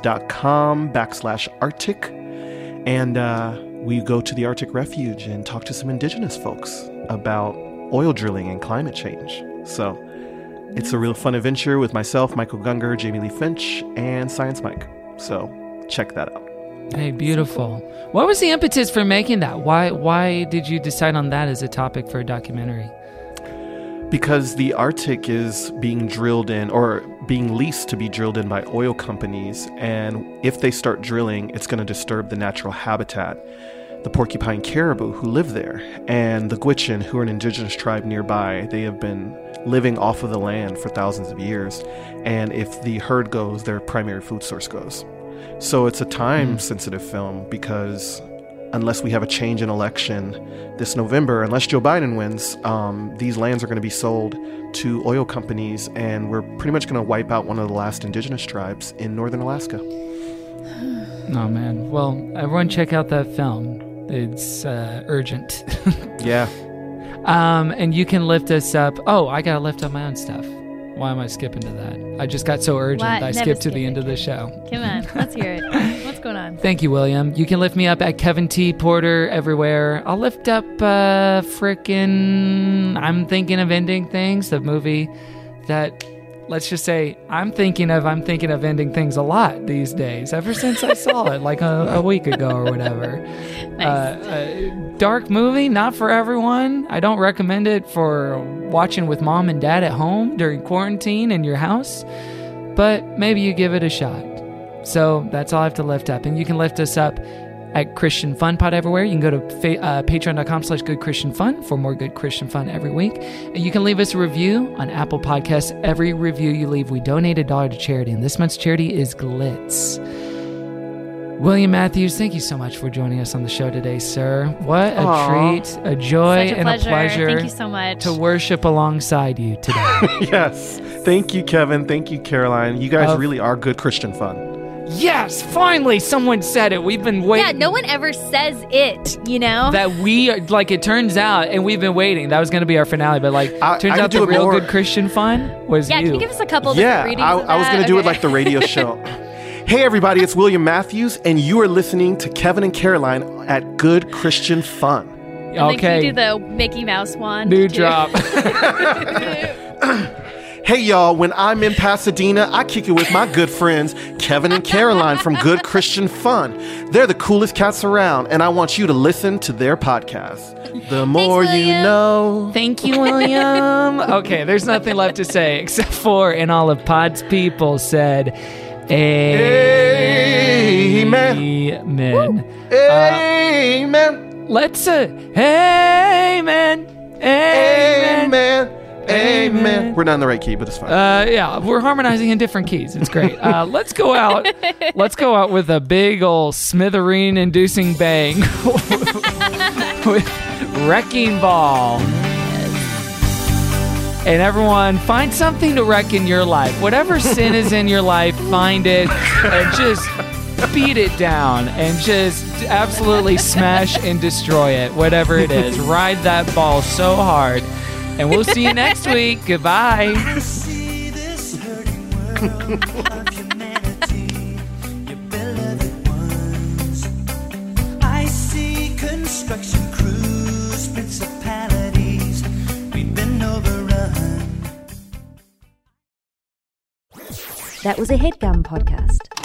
theliterature.com/Arctic. And we go to the Arctic Refuge and talk to some indigenous folks about oil drilling and climate change. So it's a real fun adventure with myself, Michael Gunger, Jamie Lee Finch, and Science Mike. So check that out. Hey, beautiful. What was the impetus for making that? Why did you decide on that as a topic for a documentary? Because the Arctic is being drilled in, or being leased to be drilled in by oil companies, and if they start drilling, it's going to disturb the natural habitat. The porcupine caribou who live there, and the Gwich'in, who are an indigenous tribe nearby, they have been living off of the land for thousands of years, and if the herd goes, their primary food source goes. So it's a time-sensitive film because unless we have a change in election this November, unless Joe Biden wins, these lands are going to be sold to oil companies, and we're pretty much going to wipe out one of the last indigenous tribes in northern Alaska. Oh, man. Well, everyone check out that film. It's urgent. Yeah. And you can lift us up. Oh, I got to lift up my own stuff. Why am I skipping to that? I just got so urgent that I skipped to the end of the show. Come on, let's hear it. What's going on? Thank you, William. You can lift me up at Kevin T. Porter everywhere. I'll lift up I'm Thinking of Ending Things, the movie that, let's just say, I'm thinking of ending things a lot these days, ever since I saw it like a week ago or whatever. Nice. Dark movie, not for everyone. I don't recommend it for watching with mom and dad at home during quarantine in your house, but maybe you give it a shot. So that's all I have to lift up. And you can lift us up at Christian Fun Pod everywhere. You can go to patreon.com/goodchristianfun for more good Christian fun every week. And you can leave us a review on Apple Podcasts. Every review you leave, we donate $1 to charity. And this month's charity is Glitz. William Matthews, thank you so much for joining us on the show today, sir. What a treat, a joy, and a pleasure. Thank you so much. To worship alongside you today. Yes. Thank you, Kevin. Thank you, Caroline. You guys really are good Christian fun. Yes, finally someone said it. We've been waiting. Yeah, no one ever says it, you know? That we, like, it turns out, and we've been waiting. That was going to be our finale, but, like, turns out the real good Christian fun was you. Yeah, can you give us a couple different readings of that? I was going to do it like the radio show. Hey, everybody, it's William Matthews, and you are listening to Kevin and Caroline at Good Christian Fun. And then can you do the Mickey Mouse one? New drop. Hey, y'all, when I'm in Pasadena, I kick it with my good friends, Kevin and Caroline from Good Christian Fun. They're the coolest cats around, and I want you to listen to their podcast. The more you know. Thank you, William. Okay, there's nothing left to say except for, and all of Pod's people said, Amen. Amen. Amen. Let's Amen. Amen. Amen. We're not in the right key, but it's fine. Yeah, we're harmonizing in different keys. It's great. Let's go out. Let's go out with a big old smithereen-inducing bang with Wrecking Ball. And everyone, find something to wreck in your life. Whatever sin is in your life, find it and just beat it down and just absolutely smash and destroy it. Whatever it is, ride that ball so hard. And we'll see you next week. Goodbye. I see this hurting world of humanity, your beloved ones. I see construction crews, principalities, we've been overrun. That was a HeadGum podcast.